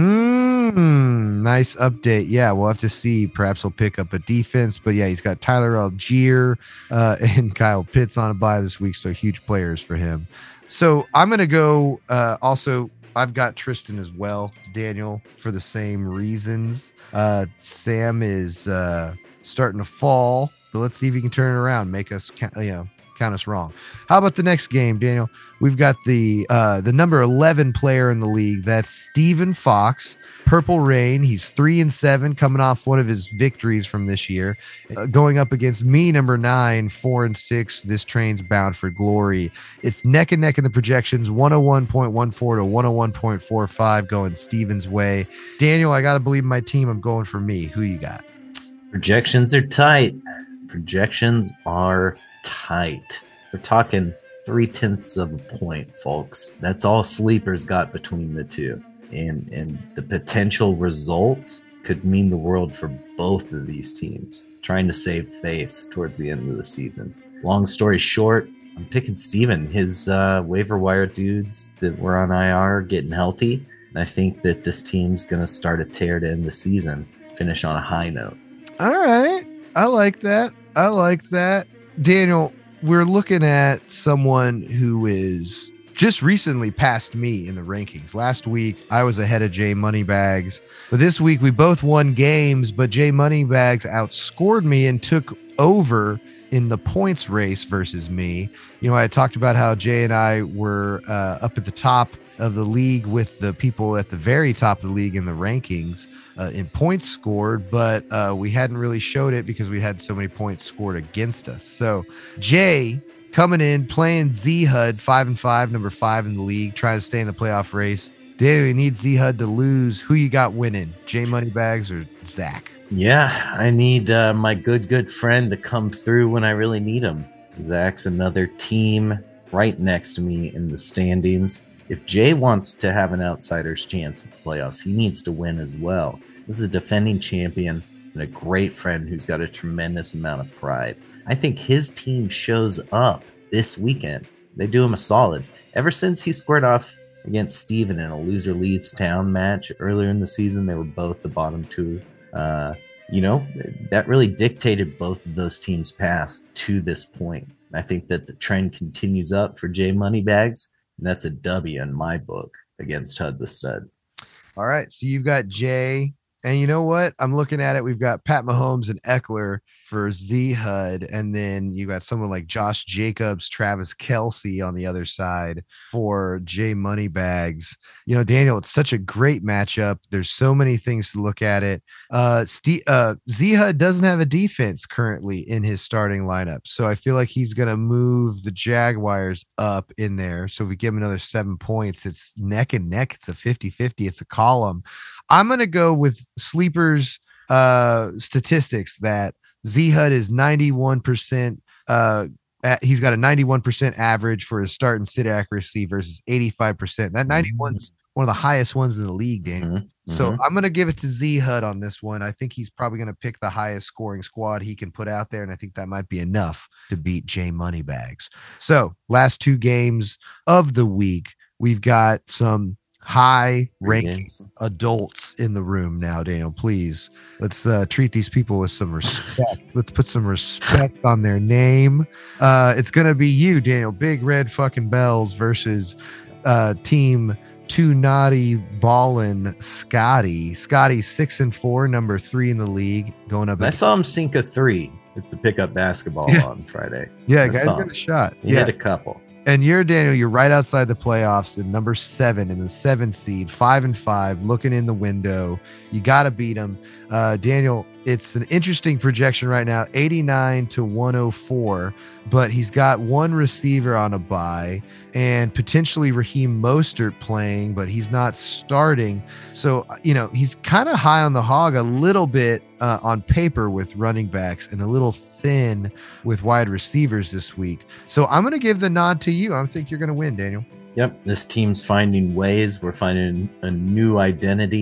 Mm, nice update. Yeah, we'll have to see. Perhaps he'll pick up a defense, but yeah, he's got Tyler Algier uh, and Kyle Pitts on a bye this week, so huge players for him. So I'm going to go uh, also. I've got Tristan as well, Daniel, for the same reasons. Uh, Sam is uh, starting to fall, but let's see if he can turn it around, make us, you know, count us wrong. How about the next game, Daniel? We've got the uh, the number eleven player in the league. That's Stephen Fox, Purple Rain. He's three and seven, coming off one of his victories from this year, uh, going up against me, number nine, four and six. This train's bound for glory. It's neck and neck in the projections, one oh one point one four to one oh one point four five, going Steven's way. Daniel, I got to believe in my team. I'm going for me. Who you got? Projections are tight. Projections are tight. We're talking three tenths of a point, folks. That's all Sleepers got between the two. And and the potential results could mean the world for both of these teams trying to save face towards the end of the season. Long story short, I'm picking Steven. His uh, waiver wire dudes that were on I R are getting healthy. And I think that this team's going to start a tear to end the season, finish on a high note. All right. I like that. I like that. Daniel, we're looking at someone who is just recently passed me in the rankings. Last week, I was ahead of Jay Moneybags, but this week we both won games, but Jay Moneybags outscored me and took over in the points race versus me. You know, I talked about how Jay and I were uh, up at the top of the league with the people at the very top of the league in the rankings uh, in points scored, but uh, we hadn't really showed it because we had so many points scored against us. So Jay coming in, playing Z H U D, five and five, number five in the league, trying to stay in the playoff race. Daniel, you need Z H U D to lose. Who you got winning, Jay Moneybags or Zach? Yeah, I need uh, my good, good friend to come through when I really need him. Zach's another team right next to me in the standings. If Jay wants to have an outsider's chance at the playoffs, he needs to win as well. This is a defending champion and a great friend who's got a tremendous amount of pride. I think his team shows up this weekend. They do him a solid. Ever since he squared off against Steven in a loser leaves town match earlier in the season, they were both the bottom two. Uh, you know, that really dictated both of those teams' paths to this point. I think that the trend continues up for Jay Moneybags, and that's a W in my book against H U D the Stud. All right, so you've got Jay, and you know what? I'm looking at it. We've got Pat Mahomes and Eckler for Z H U D, and then you got someone like Josh Jacobs, Travis Kelce on the other side for Jay Moneybags. You know, Daniel, it's such a great matchup. There's so many things to look at it. Uh, Steve, uh, Z H U D doesn't have a defense currently in his starting lineup, so I feel like he's going to move the Jaguars up in there. So if we give him another seven points, it's neck and neck. It's a fifty-fifty. It's a column. I'm going to go with Sleeper's uh, statistics that Z H U D is ninety-one percent. Uh, at, he's got a ninety-one percent average for his start and sit accuracy versus eighty-five percent. That ninety-one is one of the highest ones in the league, Daniel. Mm-hmm. So I'm going to give it to Z H U D on this one. I think he's probably going to pick the highest scoring squad he can put out there, and I think that might be enough to beat Jay Moneybags. So last two games of the week, we've got some high ranking adults in the room now. Daniel, please, let's uh, treat these people with some respect. Let's put some respect on their name. Uh, it's going to be you, Daniel, Big Red fucking Bells versus uh, team Too Naughty Ballin' Scotty. Scotty six and four, number three in the league, going up. I saw him sink a three at the pickup basketball yeah. on Friday. Yeah, I guys got a shot. He yeah. hit a couple. And you're Daniel, you're right outside the playoffs at number seven in the seventh seed, five and five, looking in the window. You got to beat them. Uh, Daniel, it's an interesting projection right now, eighty-nine to one oh four, but he's got one receiver on a bye and potentially Raheem Mostert playing, but he's not starting. So, you know, he's kind of high on the hog a little bit uh, on paper with running backs and a little thin with wide receivers this week. So I'm going to give the nod to you. I think you're going to win, Daniel. Yep. This team's finding ways. We're finding a new identity.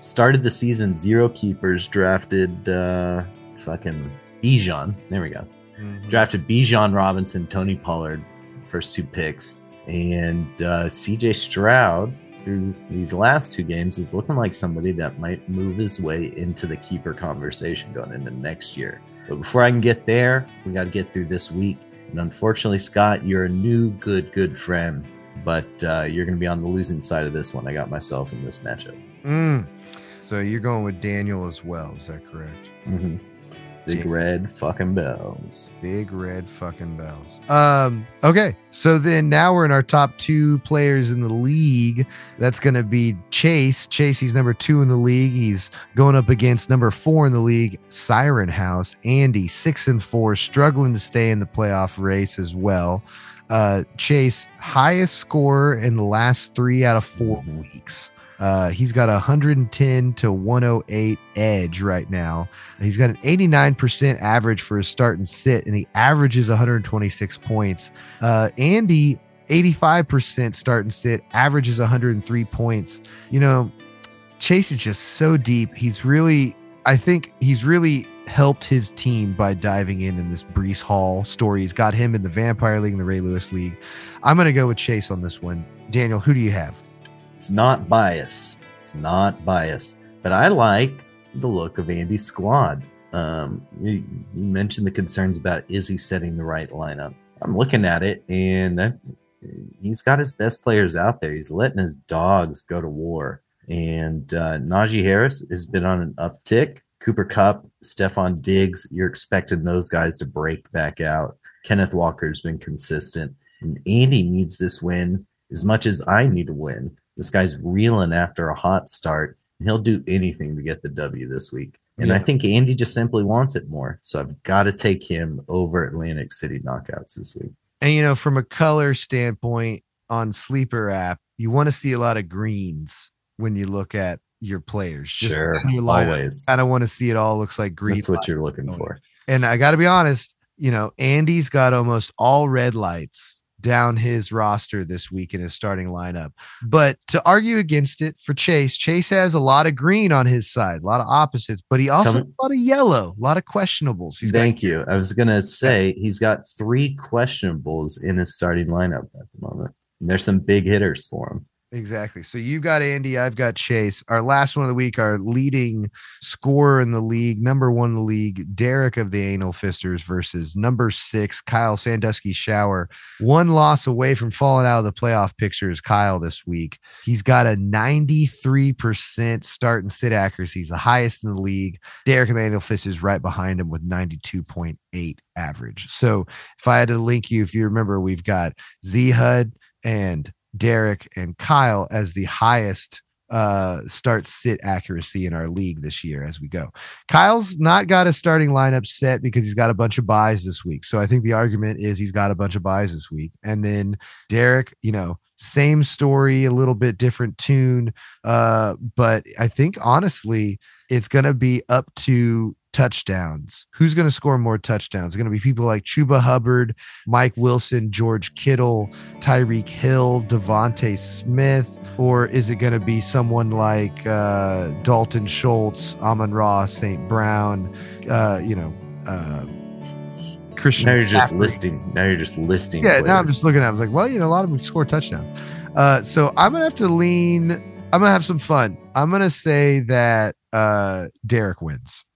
started the season zero keepers, drafted uh, fucking Bijan. There we go. Mm-hmm. Drafted Bijan Robinson, Tony Pollard, first two picks. And uh, C J Stroud, through these last two games, is looking like somebody that might move his way into the keeper conversation going into next year. But before I can get there, we got to get through this week. And unfortunately, Scott, you're a new good, good friend. But uh, you're going to be on the losing side of this one. I got myself in this matchup. Mm. So you're going with Daniel as well. Is that correct? Mm-hmm. Big Dan- red fucking bells. Big red fucking bells. Um. Okay. So then now we're in our top two players in the league. That's going to be Chase. Chase, he's number two in the league. He's going up against number four in the league, Siren House. Andy, six and four, struggling to stay in the playoff race as well. Uh, Chase, highest score in the last three out of four mm-hmm. weeks. Uh, he's got a one hundred ten to one oh eight edge right now. He's got an eighty-nine percent average for his start and sit, and he averages one hundred twenty-six points. Uh, Andy, eighty-five percent start and sit, averages one hundred three points. You know, Chase is just so deep. He's really, I think he's really helped his team by diving in in this Breece Hall story. He's got him in the Vampire League and the Ray Lewis League. I'm going to go with Chase on this one. Daniel, who do you have? It's not bias. It's not bias. But I like the look of Andy's squad. Um, you, you mentioned the concerns about is he setting the right lineup. I'm looking at it, and I, he's got his best players out there. He's letting his dogs go to war. And uh, Najee Harris has been on an uptick. Cooper Kupp, Stephon Diggs, you're expecting those guys to break back out. Kenneth Walker's been consistent. And Andy needs this win as much as I need a win. This guy's reeling after a hot start, and he'll do anything to get the W this week. And yeah. I think Andy just simply wants it more. So I've got to take him over Atlantic City Knockouts this week. And, you know, from a color standpoint on Sleeper app, you want to see a lot of greens when you look at your players. Just sure, your always. I don't want to see it all looks like green. That's what you're looking for. And I got to be honest, you know, Andy's got almost all red lights down his roster this week in his starting lineup. But to argue against it for Chase, Chase has a lot of green on his side, a lot of opposites, but he also has a lot of yellow, a lot of questionables. He's Thank got- you. I was going to say he's got three questionables in his starting lineup at the moment. And there's some big hitters for him. Exactly. So you've got Andy, I've got Chase. Our last one of the week, our leading scorer in the league, number one in the league, Derek of the Anal Fisters versus number six, Kyle Sandusky Shower. One loss away from falling out of the playoff picture is Kyle this week. He's got a ninety-three percent start and sit accuracy. He's the highest in the league. Derek of the Anal Fisters right behind him with ninety-two point eight average. So if I had to link you, if you remember, we've got Z H U D and Derek and Kyle as the highest uh, start sit accuracy in our league this year as we go. Kyle's not got a starting lineup set because he's got a bunch of buys this week. So I think the argument is he's got a bunch of buys this week. And then Derek, you know, same story, a little bit different tune. Uh, but I think honestly, it's going to be up to touchdowns. Who's going to score more touchdowns? It's going to be people like Chuba Hubbard, Mike Wilson, George Kittle, Tyreek Hill, Devontae Smith, or is it going to be someone like uh, Dalton Schultz, Amon-Ra, Saint Brown, uh, you know, uh, Christian? Now you're just Caffrey. listing. Now you're just listing. Yeah, players. Now I'm just looking at it. I was like, well, you know, a lot of them score touchdowns. Uh, so I'm going to have to lean. I'm going to have some fun. I'm going to say that uh, Derek wins.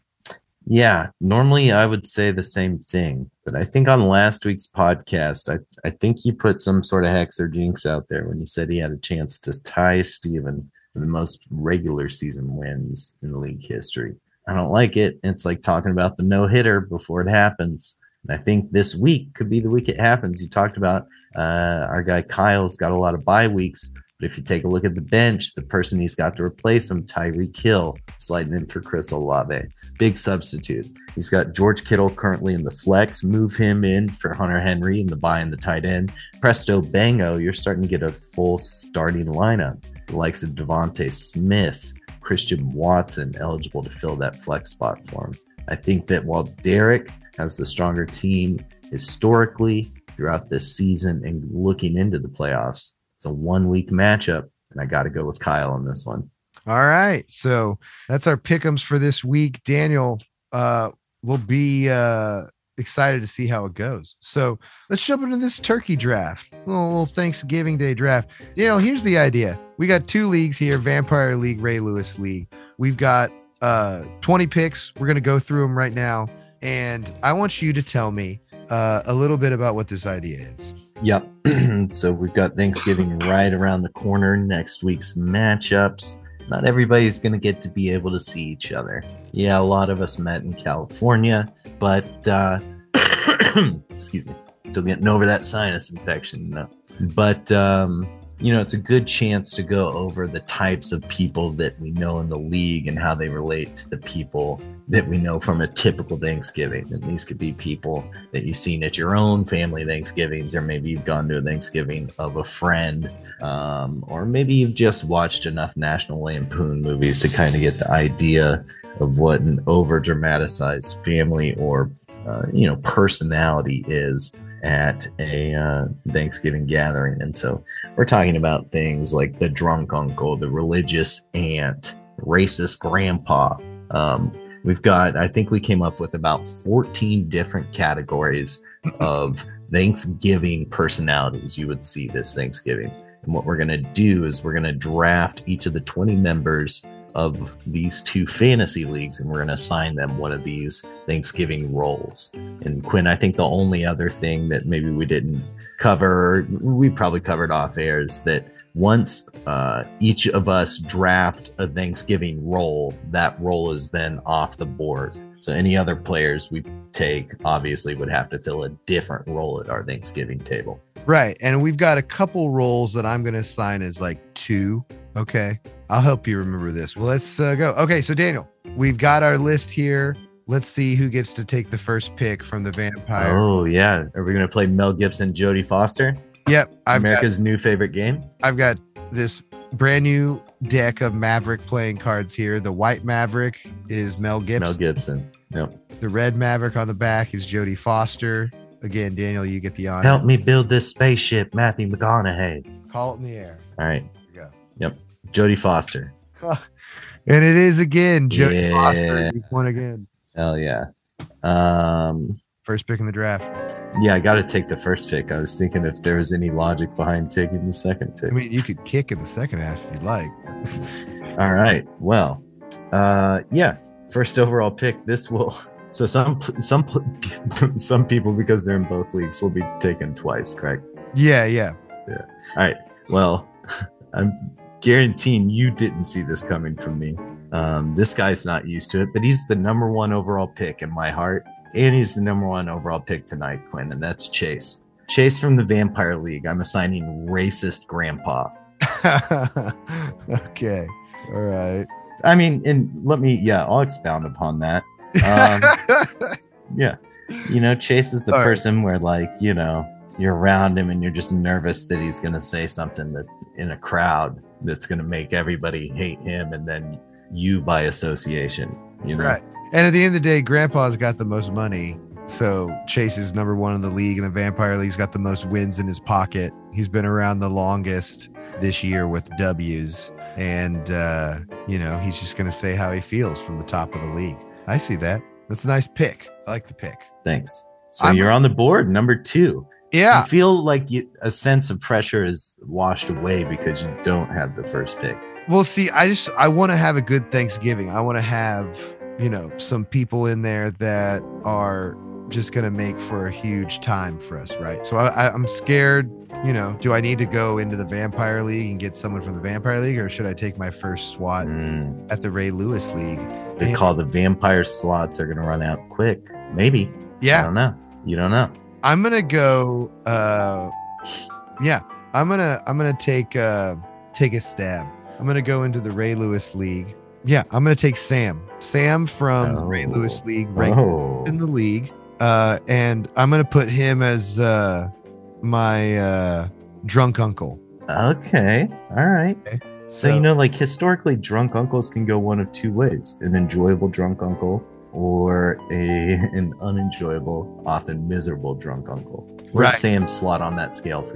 Yeah, normally I would say the same thing, but I think on last week's podcast, I, I think you put some sort of hex or jinx out there when you said he had a chance to tie Steven for the most regular season wins in league history. I don't like it. It's like talking about the no-hitter before it happens. And I think this week could be the week it happens. You talked about uh, our guy Kyle's got a lot of bye weeks. But if you take a look at the bench, the person he's got to replace him, Tyreek Hill, sliding in for Chris Olave. Big substitute. He's got George Kittle currently in the flex. Move him in for Hunter Henry in the buy in the tight end. Presto bango, you're starting to get a full starting lineup. The likes of Devontae Smith, Christian Watson, eligible to fill that flex spot for him. I think that while Derek has the stronger team historically throughout this season and looking into the playoffs, it's a one-week matchup, and I got to go with Kyle on this one. All right. So that's our pick'ems for this week. Daniel, uh, will be uh, excited to see how it goes. So let's jump into this turkey draft, a little, little Thanksgiving Day draft. Daniel, here's the idea. We got two leagues here, Vampire League, Ray Lewis League. We've got uh, twenty picks. We're going to go through them right now. And I want you to tell me uh, a little bit about what this idea is. Yep. So we've got Thanksgiving right around the corner. Next week's matchups. Not everybody's going to get to be able to see each other. Yeah, a lot of us met in California, but uh, excuse me, still getting over that sinus infection. No. But, um, you know, it's a good chance to go over the types of people that we know in the league and how they relate to the people that we know from a typical Thanksgiving. And these could be people that you've seen at your own family Thanksgivings, or maybe you've gone to a Thanksgiving of a friend, um, or maybe you've just watched enough National Lampoon movies to kind of get the idea of what an over dramatized family or, uh, you know, personality is at a uh, Thanksgiving gathering. And so we're talking about things like the drunk uncle, the religious aunt, racist grandpa. Um, we've got, I think we came up with about fourteen different categories of Thanksgiving personalities you would see this Thanksgiving. And what we're going to do is we're going to draft each of the twenty members of these two fantasy leagues, and we're going to assign them one of these Thanksgiving roles. And Quinn, I think the only other thing that maybe we didn't cover, we probably covered off air, is that once uh, each of us draft a Thanksgiving role, that role is then off the board. So any other players we take obviously would have to fill a different role at our Thanksgiving table. Right. And we've got a couple roles that I'm going to assign as like two. Okay. I'll help you remember this. Well, let's uh, go. Okay. So Daniel, we've got our list here. Let's see who gets to take the first pick from the vampire. Oh yeah. Are we going to play Mel Gibson, Jodie Foster? Yep. I've America's got, new favorite game. I've got this brand new deck of Maverick playing cards here. The white Maverick is Mel Gibson. Mel Gibson. Yep. The red Maverick on the back is Jodie Foster. Again, Daniel, you get the honor. Help me build this spaceship, Matthew McConaughey. Call it in the air. All right. Here we go. Yep. Jodie Foster. And it is again Jodie Yeah. Foster. You won again. Hell yeah. Um, First pick in the draft. yeah, I got to take the first pick. I was thinking if there was any logic behind taking the second pick. I mean, you could kick in the second half if you'd like. All right. Well, uh, yeah. First overall pick. This will. So some some some people, because they're in both leagues, will be taken twice. Correct? Yeah, yeah. Yeah. All right. Well, I'm guaranteeing you didn't see this coming from me. Um, this guy's not used to it, but he's the number one overall pick in my heart, and he's the number one overall pick tonight, Quinn, and that's Chase. Chase from the Vampire League. I'm assigning racist grandpa. Okay. All right. I mean, and let me, yeah, I'll expound upon that. Um, yeah. You know, Chase is the All right. person where, like, you know, you're around him and you're just nervous that he's going to say something that in a crowd that's going to make everybody hate him, and then you by association, you know? Right. And at the end of the day, Grandpa's got the most money. So Chase is number one in the league, and the Vampire League's got the most wins in his pocket. He's been around the longest this year with W's. And, uh, you know, he's just going to say how he feels from the top of the league. I see that. That's a nice pick. I like the pick. Thanks. So I'm- you're on the board, number two. Yeah. I feel like you, a sense of pressure is washed away because you don't have the first pick. Well, see, I just I want to have a good Thanksgiving. I want to have, you know, some people in there that are just going to make for a huge time for us, right? So I, I, I'm scared, you know, do I need to go into the Vampire League and get someone from the Vampire League, or should I take my first swat Mm. at the Ray Lewis League? They And- call the vampire slots are going to run out quick. Maybe. I yeah, don't know. You don't know. I'm going to go, uh, yeah, I'm going to, I'm going to take, uh, take a stab. I'm going to go into the Ray Lewis League. Yeah, I'm going to take Sam. Sam from the Ray Oh. Lewis League, ranked Oh. in the league. Uh, and I'm going to put him as uh, my uh, drunk uncle. Okay. All right. Okay. So, you know, like historically, drunk uncles can go one of two ways: an enjoyable drunk uncle or a an unenjoyable, often miserable drunk uncle. Where's Right. Sam's slot on that scale for you?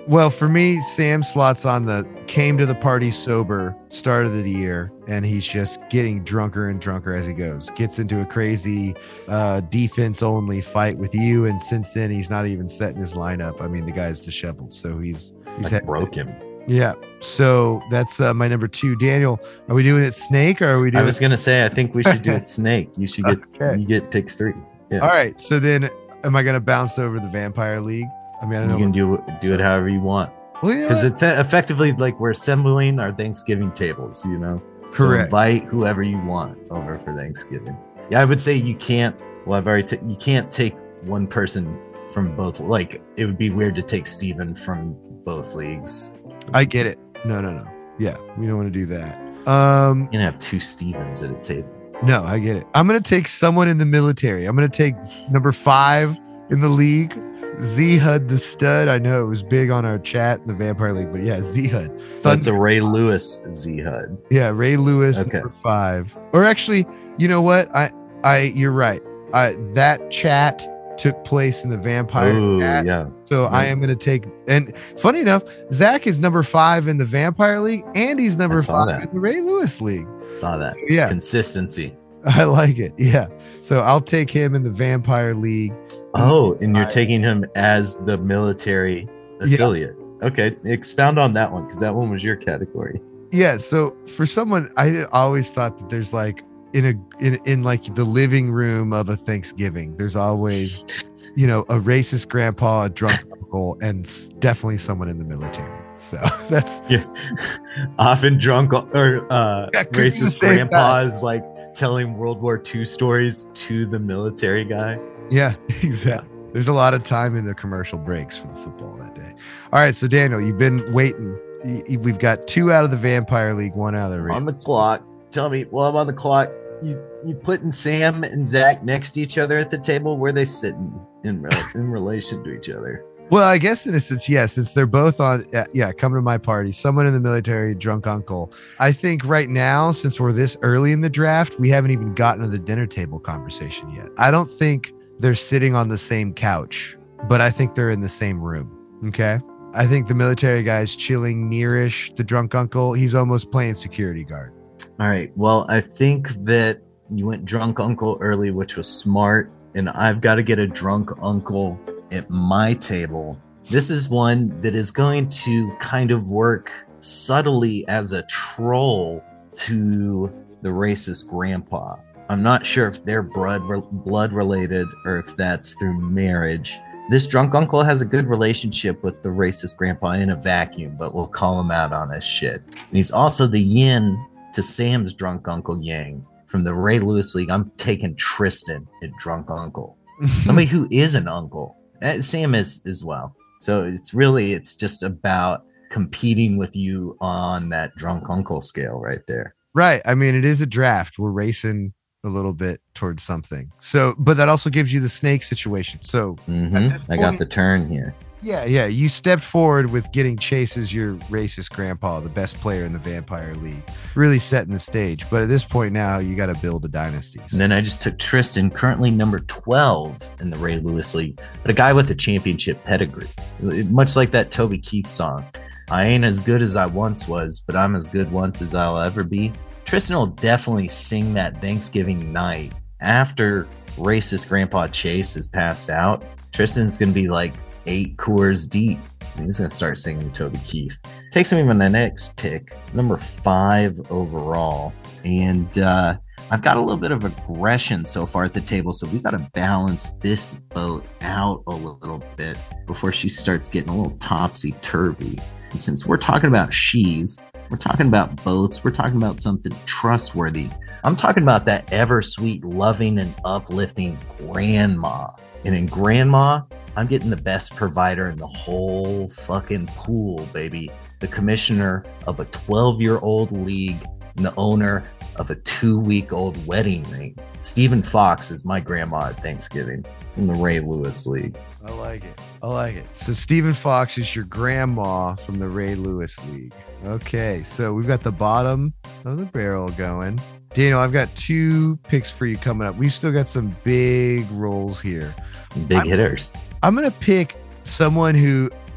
Well, for me, Sam slots on the came to the party sober, start of the year, and he's just getting drunker and drunker as he goes. Gets into a crazy uh, defense-only fight with you, and since then, he's not even setting his lineup. I mean, the guy's disheveled, so he's he's Like had, broke him. Yeah, so that's uh, my number two. Daniel, are we doing it snake or are we doing? I was gonna say I think we should do it snake. You should get Okay. you get pick three. Yeah. All right, so then am I going to bounce over the Vampire League? I mean, I You know can do do it however you want. well, you know Because what? it's effectively like we're assembling our Thanksgiving tables, you know. So Correct. invite whoever you want over for Thanksgiving. Yeah, I would say you can't. Well, I've already. T- you can't take one person from both. Like it would be weird to take Steven from both leagues. I get it. No, no, no. Yeah, we don't want to do that. Um, You can have two Stevens at a table. no, I get it. I'm going to take someone in the military. I'm going to take number five in the league, Z-Hud the Stud. I know it was big on our chat in the Vampire League, but yeah, Z-Hud. That's a Ray Lewis Z H U D. Yeah, Ray Lewis, Okay. number five. Or actually, you know what? I, I, you're right. I, that chat took place in the Vampire Oh chat. yeah. So I am going to take, and funny enough, Zach is number five in the Vampire League, and he's number I saw five that. in the Ray Lewis League. Saw that. Yeah. Consistency. I like it. Yeah. So I'll take him in the Vampire League. Oh, and you're I- taking him as the military Yeah. affiliate. Okay, expound on that one because that one was your category. Yeah. So for someone, I always thought that there's like in a in in like the living room of a Thanksgiving, there's always, you know, a racist grandpa, a drunk uncle, and s- definitely someone in the military. So that's Yeah, often drunk or uh, Yeah, could be the racist same grandpa is like telling World War Two stories to the military guy. yeah, exactly. There's a lot of time in the commercial breaks for the football that day. All right, so Daniel, you've been waiting. Y- y- We've got two out of the Vampire League, one out of the Ra- On the clock. Tell me, while I'm on the clock, you you putting Sam and Zach next to each other at the table? Where they sitting in rel- in relation to each other? Well, I guess in a sense, yes, since they're both on, yeah, yeah, come to my party. Someone in the military, drunk uncle. I think right now, since we're this early in the draft, we haven't even gotten to the dinner table conversation yet. I don't think they're sitting on the same couch, but I think they're in the same room. Okay. I think the military guy's chilling nearish the drunk uncle. He's almost playing security guard. All right. Well, I think that you went drunk uncle early, which was smart, and I've got to get a drunk uncle at my table. This is one that is going to kind of work subtly as a troll to the racist grandpa. I'm not sure if they're blood blood related or if that's through marriage. This drunk uncle has a good relationship with the racist grandpa in a vacuum, but we'll call him out on his shit. And he's also the yin to Sam's drunk uncle Yang. From the Ray Lewis League, I'm taking Tristan at drunk uncle. Somebody who is an uncle. Uh, Sam is as well. So it's really, it's just about competing with you on that drunk uncle scale right there. Right. I mean, it is a draft. We're racing a little bit towards something. So, but that also gives you the snake situation. So, Mhm. At this I got point- the turn here. yeah, yeah. You stepped forward with getting Chase as your racist grandpa, the best player in the Vampire League, really setting the stage. But at this point now, you got to build a dynasty. And then I just took Tristan, currently number twelve in the Ray Lewis League, but a guy with a championship pedigree. Much like that Toby Keith song. I ain't as good as I once was, but I'm as good once as I'll ever be. Tristan will definitely sing that Thanksgiving night after racist Grandpa Chase has passed out. Tristan's going to be like eight Coors deep. And he's going to start singing Toby Keith. Takes me to my next pick, number five overall. And uh, I've got a little bit of aggression so far at the table, so we got to balance this boat out a little bit before she starts getting a little topsy-turvy. And since we're talking about she's, we're talking about boats, we're talking about something trustworthy. I'm talking about that ever sweet, loving, and uplifting grandma. And in grandma, I'm getting the best provider in the whole fucking pool, baby. The commissioner of a twelve-year-old league and the owner of a two-week-old wedding ring. Stephen Fox is my grandma at Thanksgiving from the Ray Lewis League. I like it. I like it. So Stephen Fox is your grandma from the Ray Lewis League. Okay, so we've got the bottom of the barrel going. Daniel, I've got two picks for you coming up. We've still got some big rolls here. Some big I'm- hitters. I'm going to pick someone who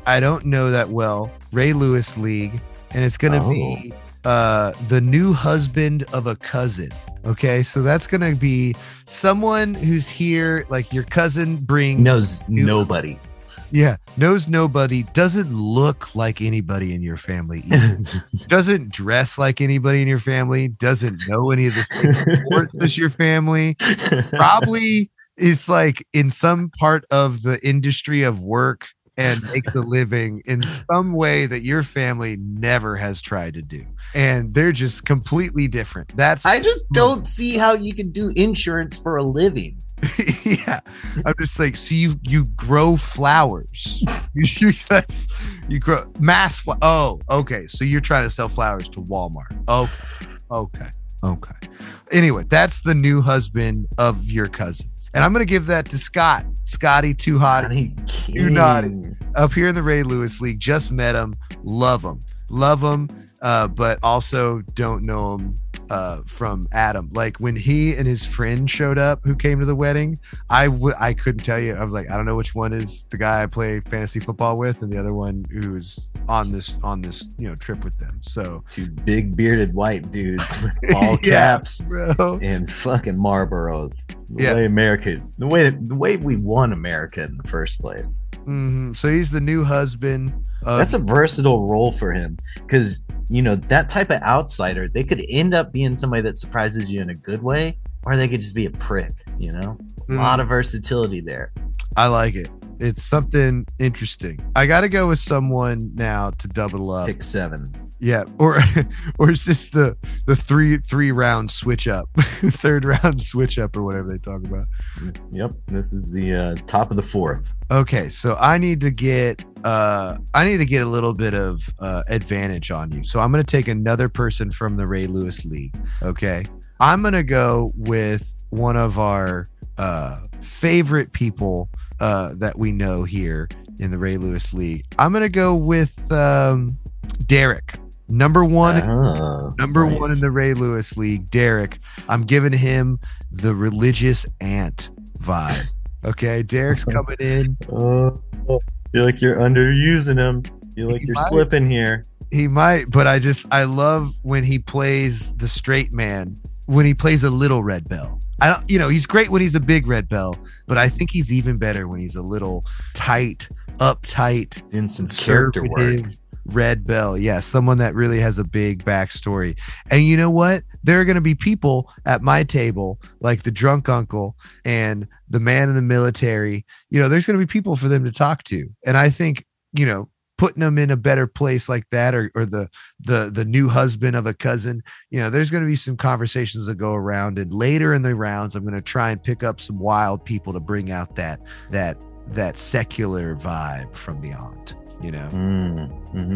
I don't know that well. Ray Lewis League, and it's going to Oh. be uh, the new husband of a cousin. Okay, so that's going to be someone who's here, like your cousin brings. Knows nobody. Yeah, knows nobody, doesn't look like anybody in your family, either. Doesn't dress like anybody in your family, doesn't know any of the same sports as your family, probably is like in some part of the industry of work and makes a living in some way that your family never has tried to do. And they're just completely different. That's I just don't see how you can do insurance for a living. yeah, I'm just like, so you you grow flowers. you, that's you grow mass. Fl- oh, okay. So you're trying to sell flowers to Walmart. Okay, okay, okay. Anyway, that's the new husband of your cousins, and I'm gonna give that to Scott. Scotty, too hot, Johnny too naughty. Up here in the Ray Lewis League, just met him, love him, love him, uh, but also don't know him. Uh, from Adam, like when he and his friend showed up who came to the wedding, I w- I couldn't tell you. I was like, I don't know which one is the guy I play fantasy football with, and the other one who's on this on this you know trip with them. So Two big bearded white dudes with all Yeah, caps bro. and fucking Marlboros. The Yeah. way America, the way the way we won America in the first place. Mhm. So he's the new husband. Of, That's a versatile role for him because you know that type of outsider. They could end up being somebody that surprises you in a good way, or they could just be a prick. You know, a Mhm. lot of versatility there. I like it. It's something interesting. I got to go with someone now to double up. Pick seven. Yeah, or or it's just the the three three round switch up, third round switch up, or whatever they talk about. Yep, this is the uh, top of the fourth. Okay, so I need to get uh I need to get a little bit of uh advantage on you. So I'm gonna take another person from the Ray Lewis League. Okay. I'm gonna go with one of our uh favorite people uh that we know here in the Ray Lewis League. I'm gonna go with um Derek. Number one Oh, Number nice. one in the Ray Lewis League, Derek. I'm giving him the religious aunt vibe. Okay, Derek's coming in. Oh, feel like you're underusing him. Feel like He you're might. slipping here. He might, but I just I love when he plays the straight man. When he plays a little red bell. I don't, you know, he's great when he's a big red bell, but I think he's even better when he's a little tight, uptight, Doing some character work. conservative red bell. Yeah, someone that really has a big backstory. And you know what? There are going to be people at my table, like the drunk uncle and the man in the military. You know, there's going to be people for them to talk to. And I think, you know, putting them in a better place like that, or, or the the the new husband of a cousin, you know, there's going to be some conversations that go around. And later in the rounds, I'm going to try and pick up some wild people to bring out that that that secular vibe from the aunt. You know. Mm,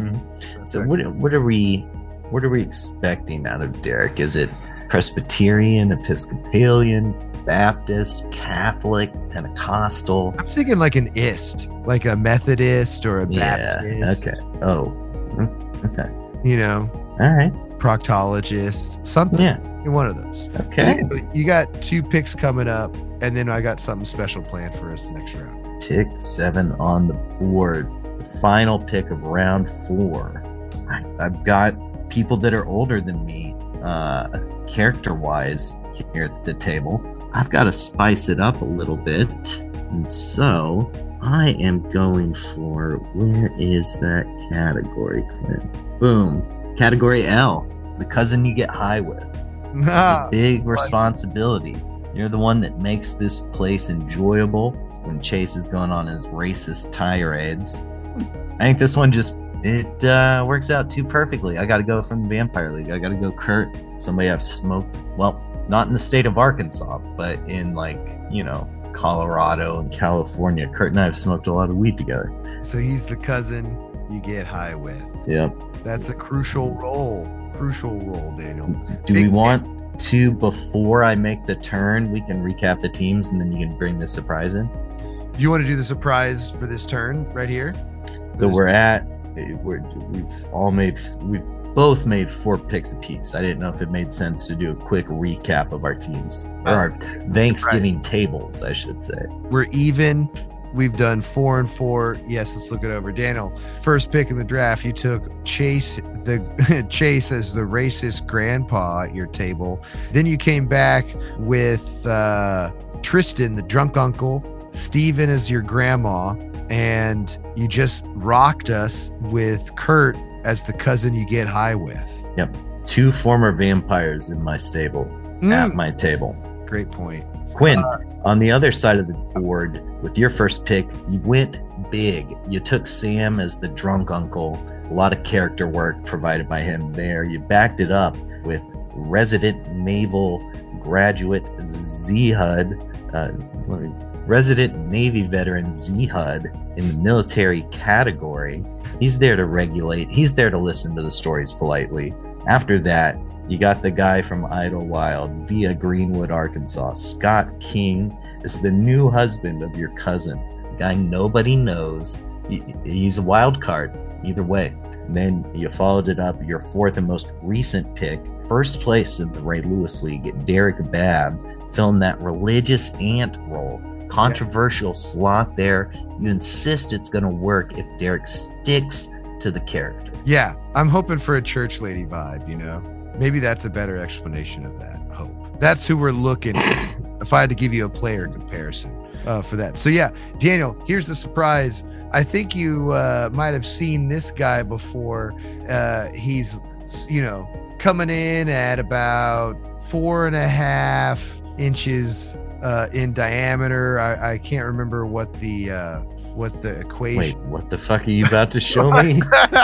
hmm So what what are we what are we expecting out of Derek? Is it Presbyterian, Episcopalian, Baptist, Catholic, Pentecostal? I'm thinking like an ist, like a Methodist or a Yeah. Baptist. Okay. Oh. mm, Okay. You know, All right. proctologist, something. Yeah. One of those. Okay. You, you got two picks coming up, and then I got something special planned for us next round. Pick seven on the board. The final pick of round four. I, I've got people that are older than me, uh, character-wise, here at the table. I've got to spice it up a little bit, and so I am going for, where is that category, Clint? Boom. Category L, the cousin you get high with. It's a big responsibility. You're the one that makes this place enjoyable when Chase is going on his racist tirades. I think this one just, it uh, works out too perfectly. I got to go from the Vampire League. I got to go Kurt, somebody I've smoked, well, not in the state of Arkansas, but in like, you know, Colorado and California. Kurt and I have smoked a lot of weed together. So he's the cousin you get high with. Yep. That's a crucial role. Crucial role, Daniel. Do we Big- want to, before I make the turn, we can recap the teams and then you can bring the surprise in? You want to do the surprise for this turn right here? So we're at, we're, we've all made, we've both made four picks apiece. I didn't know if it made sense to do a quick recap of our teams, or our Thanksgiving tables, I should say. We're even. we've done four and four. Yes, let's look it over. Daniel, first pick in the draft, you took Chase the Chase as the racist grandpa at your table. Then you came back with uh, Tristan, the drunk uncle, Steven as your grandma, and you just rocked us with Kurt as the cousin you get high with. Yep. Two former vampires in my stable Mm. at my table. Great point. Quinn, Uh, on the other side of the board, with your first pick, you went big. You took Sam as the drunk uncle. A lot of character work provided by him there. You backed it up with resident naval graduate Z-Hud, uh, resident Navy veteran Z-Hud in the military category. He's there to regulate. He's there to listen to the stories politely. After that, you got the guy from Idlewild via Greenwood, Arkansas. Scott King is the new husband of your cousin, a guy nobody knows. He, he's a wild card either way. And then you followed it up, your fourth and most recent pick, first place in the Ray Lewis League, Derek Babb, filling that religious aunt role. Controversial slot there. You insist it's going to work if Derek sticks to the character. Yeah, I'm hoping for a church lady vibe, you know? Maybe that's a better explanation of that hope. That's who we're looking at, if I had to give you a player comparison uh, for that. So yeah, Daniel, here's the surprise. I think you uh, might have seen this guy before. Uh, he's, you know, coming in at about four and a half inches uh, in diameter. I, I can't remember what the uh, what the equation. Wait, what the fuck are you about to show me?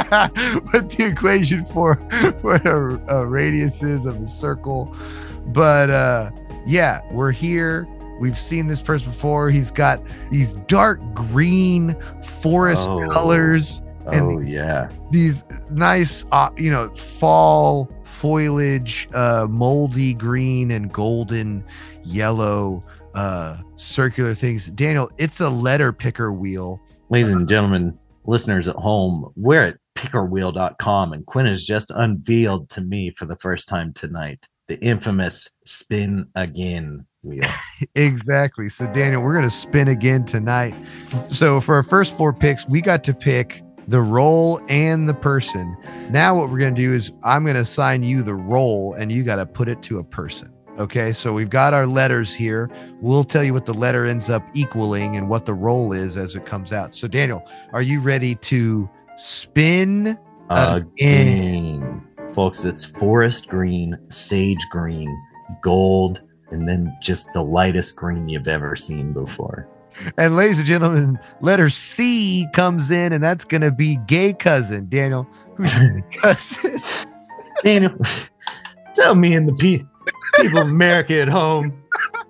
What the equation for what a, a radius is of a circle. But uh, yeah, we're here. We've seen this person before. He's got these dark green forest Oh. colors and Oh, yeah. these nice, uh, you know, fall foliage, uh, moldy green and golden yellow uh, circular things. Daniel, it's a letter picker wheel. Ladies and gentlemen, listeners at home, we're at picker wheel dot com, and Quinn has just unveiled to me for the first time tonight the infamous spin again wheel. Exactly. So, Daniel, we're going to spin again tonight. So, for our first four picks, we got to pick the role and the person. Now, what we're going to do is I'm going to assign you the role, and you got to put it to a person. Okay. So, we've got our letters here. We'll tell you what the letter ends up equaling and what the role is as it comes out. So, Daniel, are you ready to spin again? Again. Folks, it's forest green, sage green, gold, and then just the lightest green you've ever seen before. And ladies and gentlemen, letter C comes in, and that's going to be gay cousin. Daniel, who's your cousin? Daniel, tell me and the pe- people of America at home,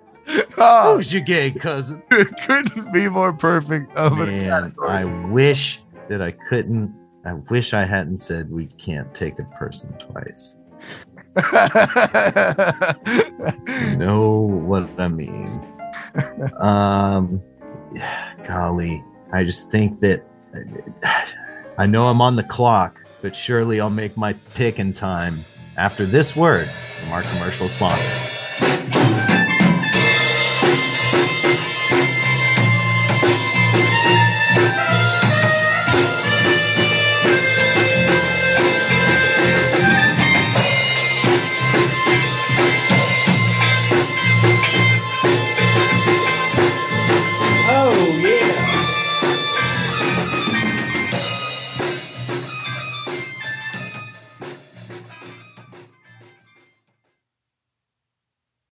Oh, who's your gay cousin? it couldn't be more perfect of a Man, I wish that I couldn't. I wish I hadn't said we can't take a person twice. You know what I mean? Um, golly, I just think that I know I'm on the clock, but surely I'll make my pick in time after this word from our commercial sponsor.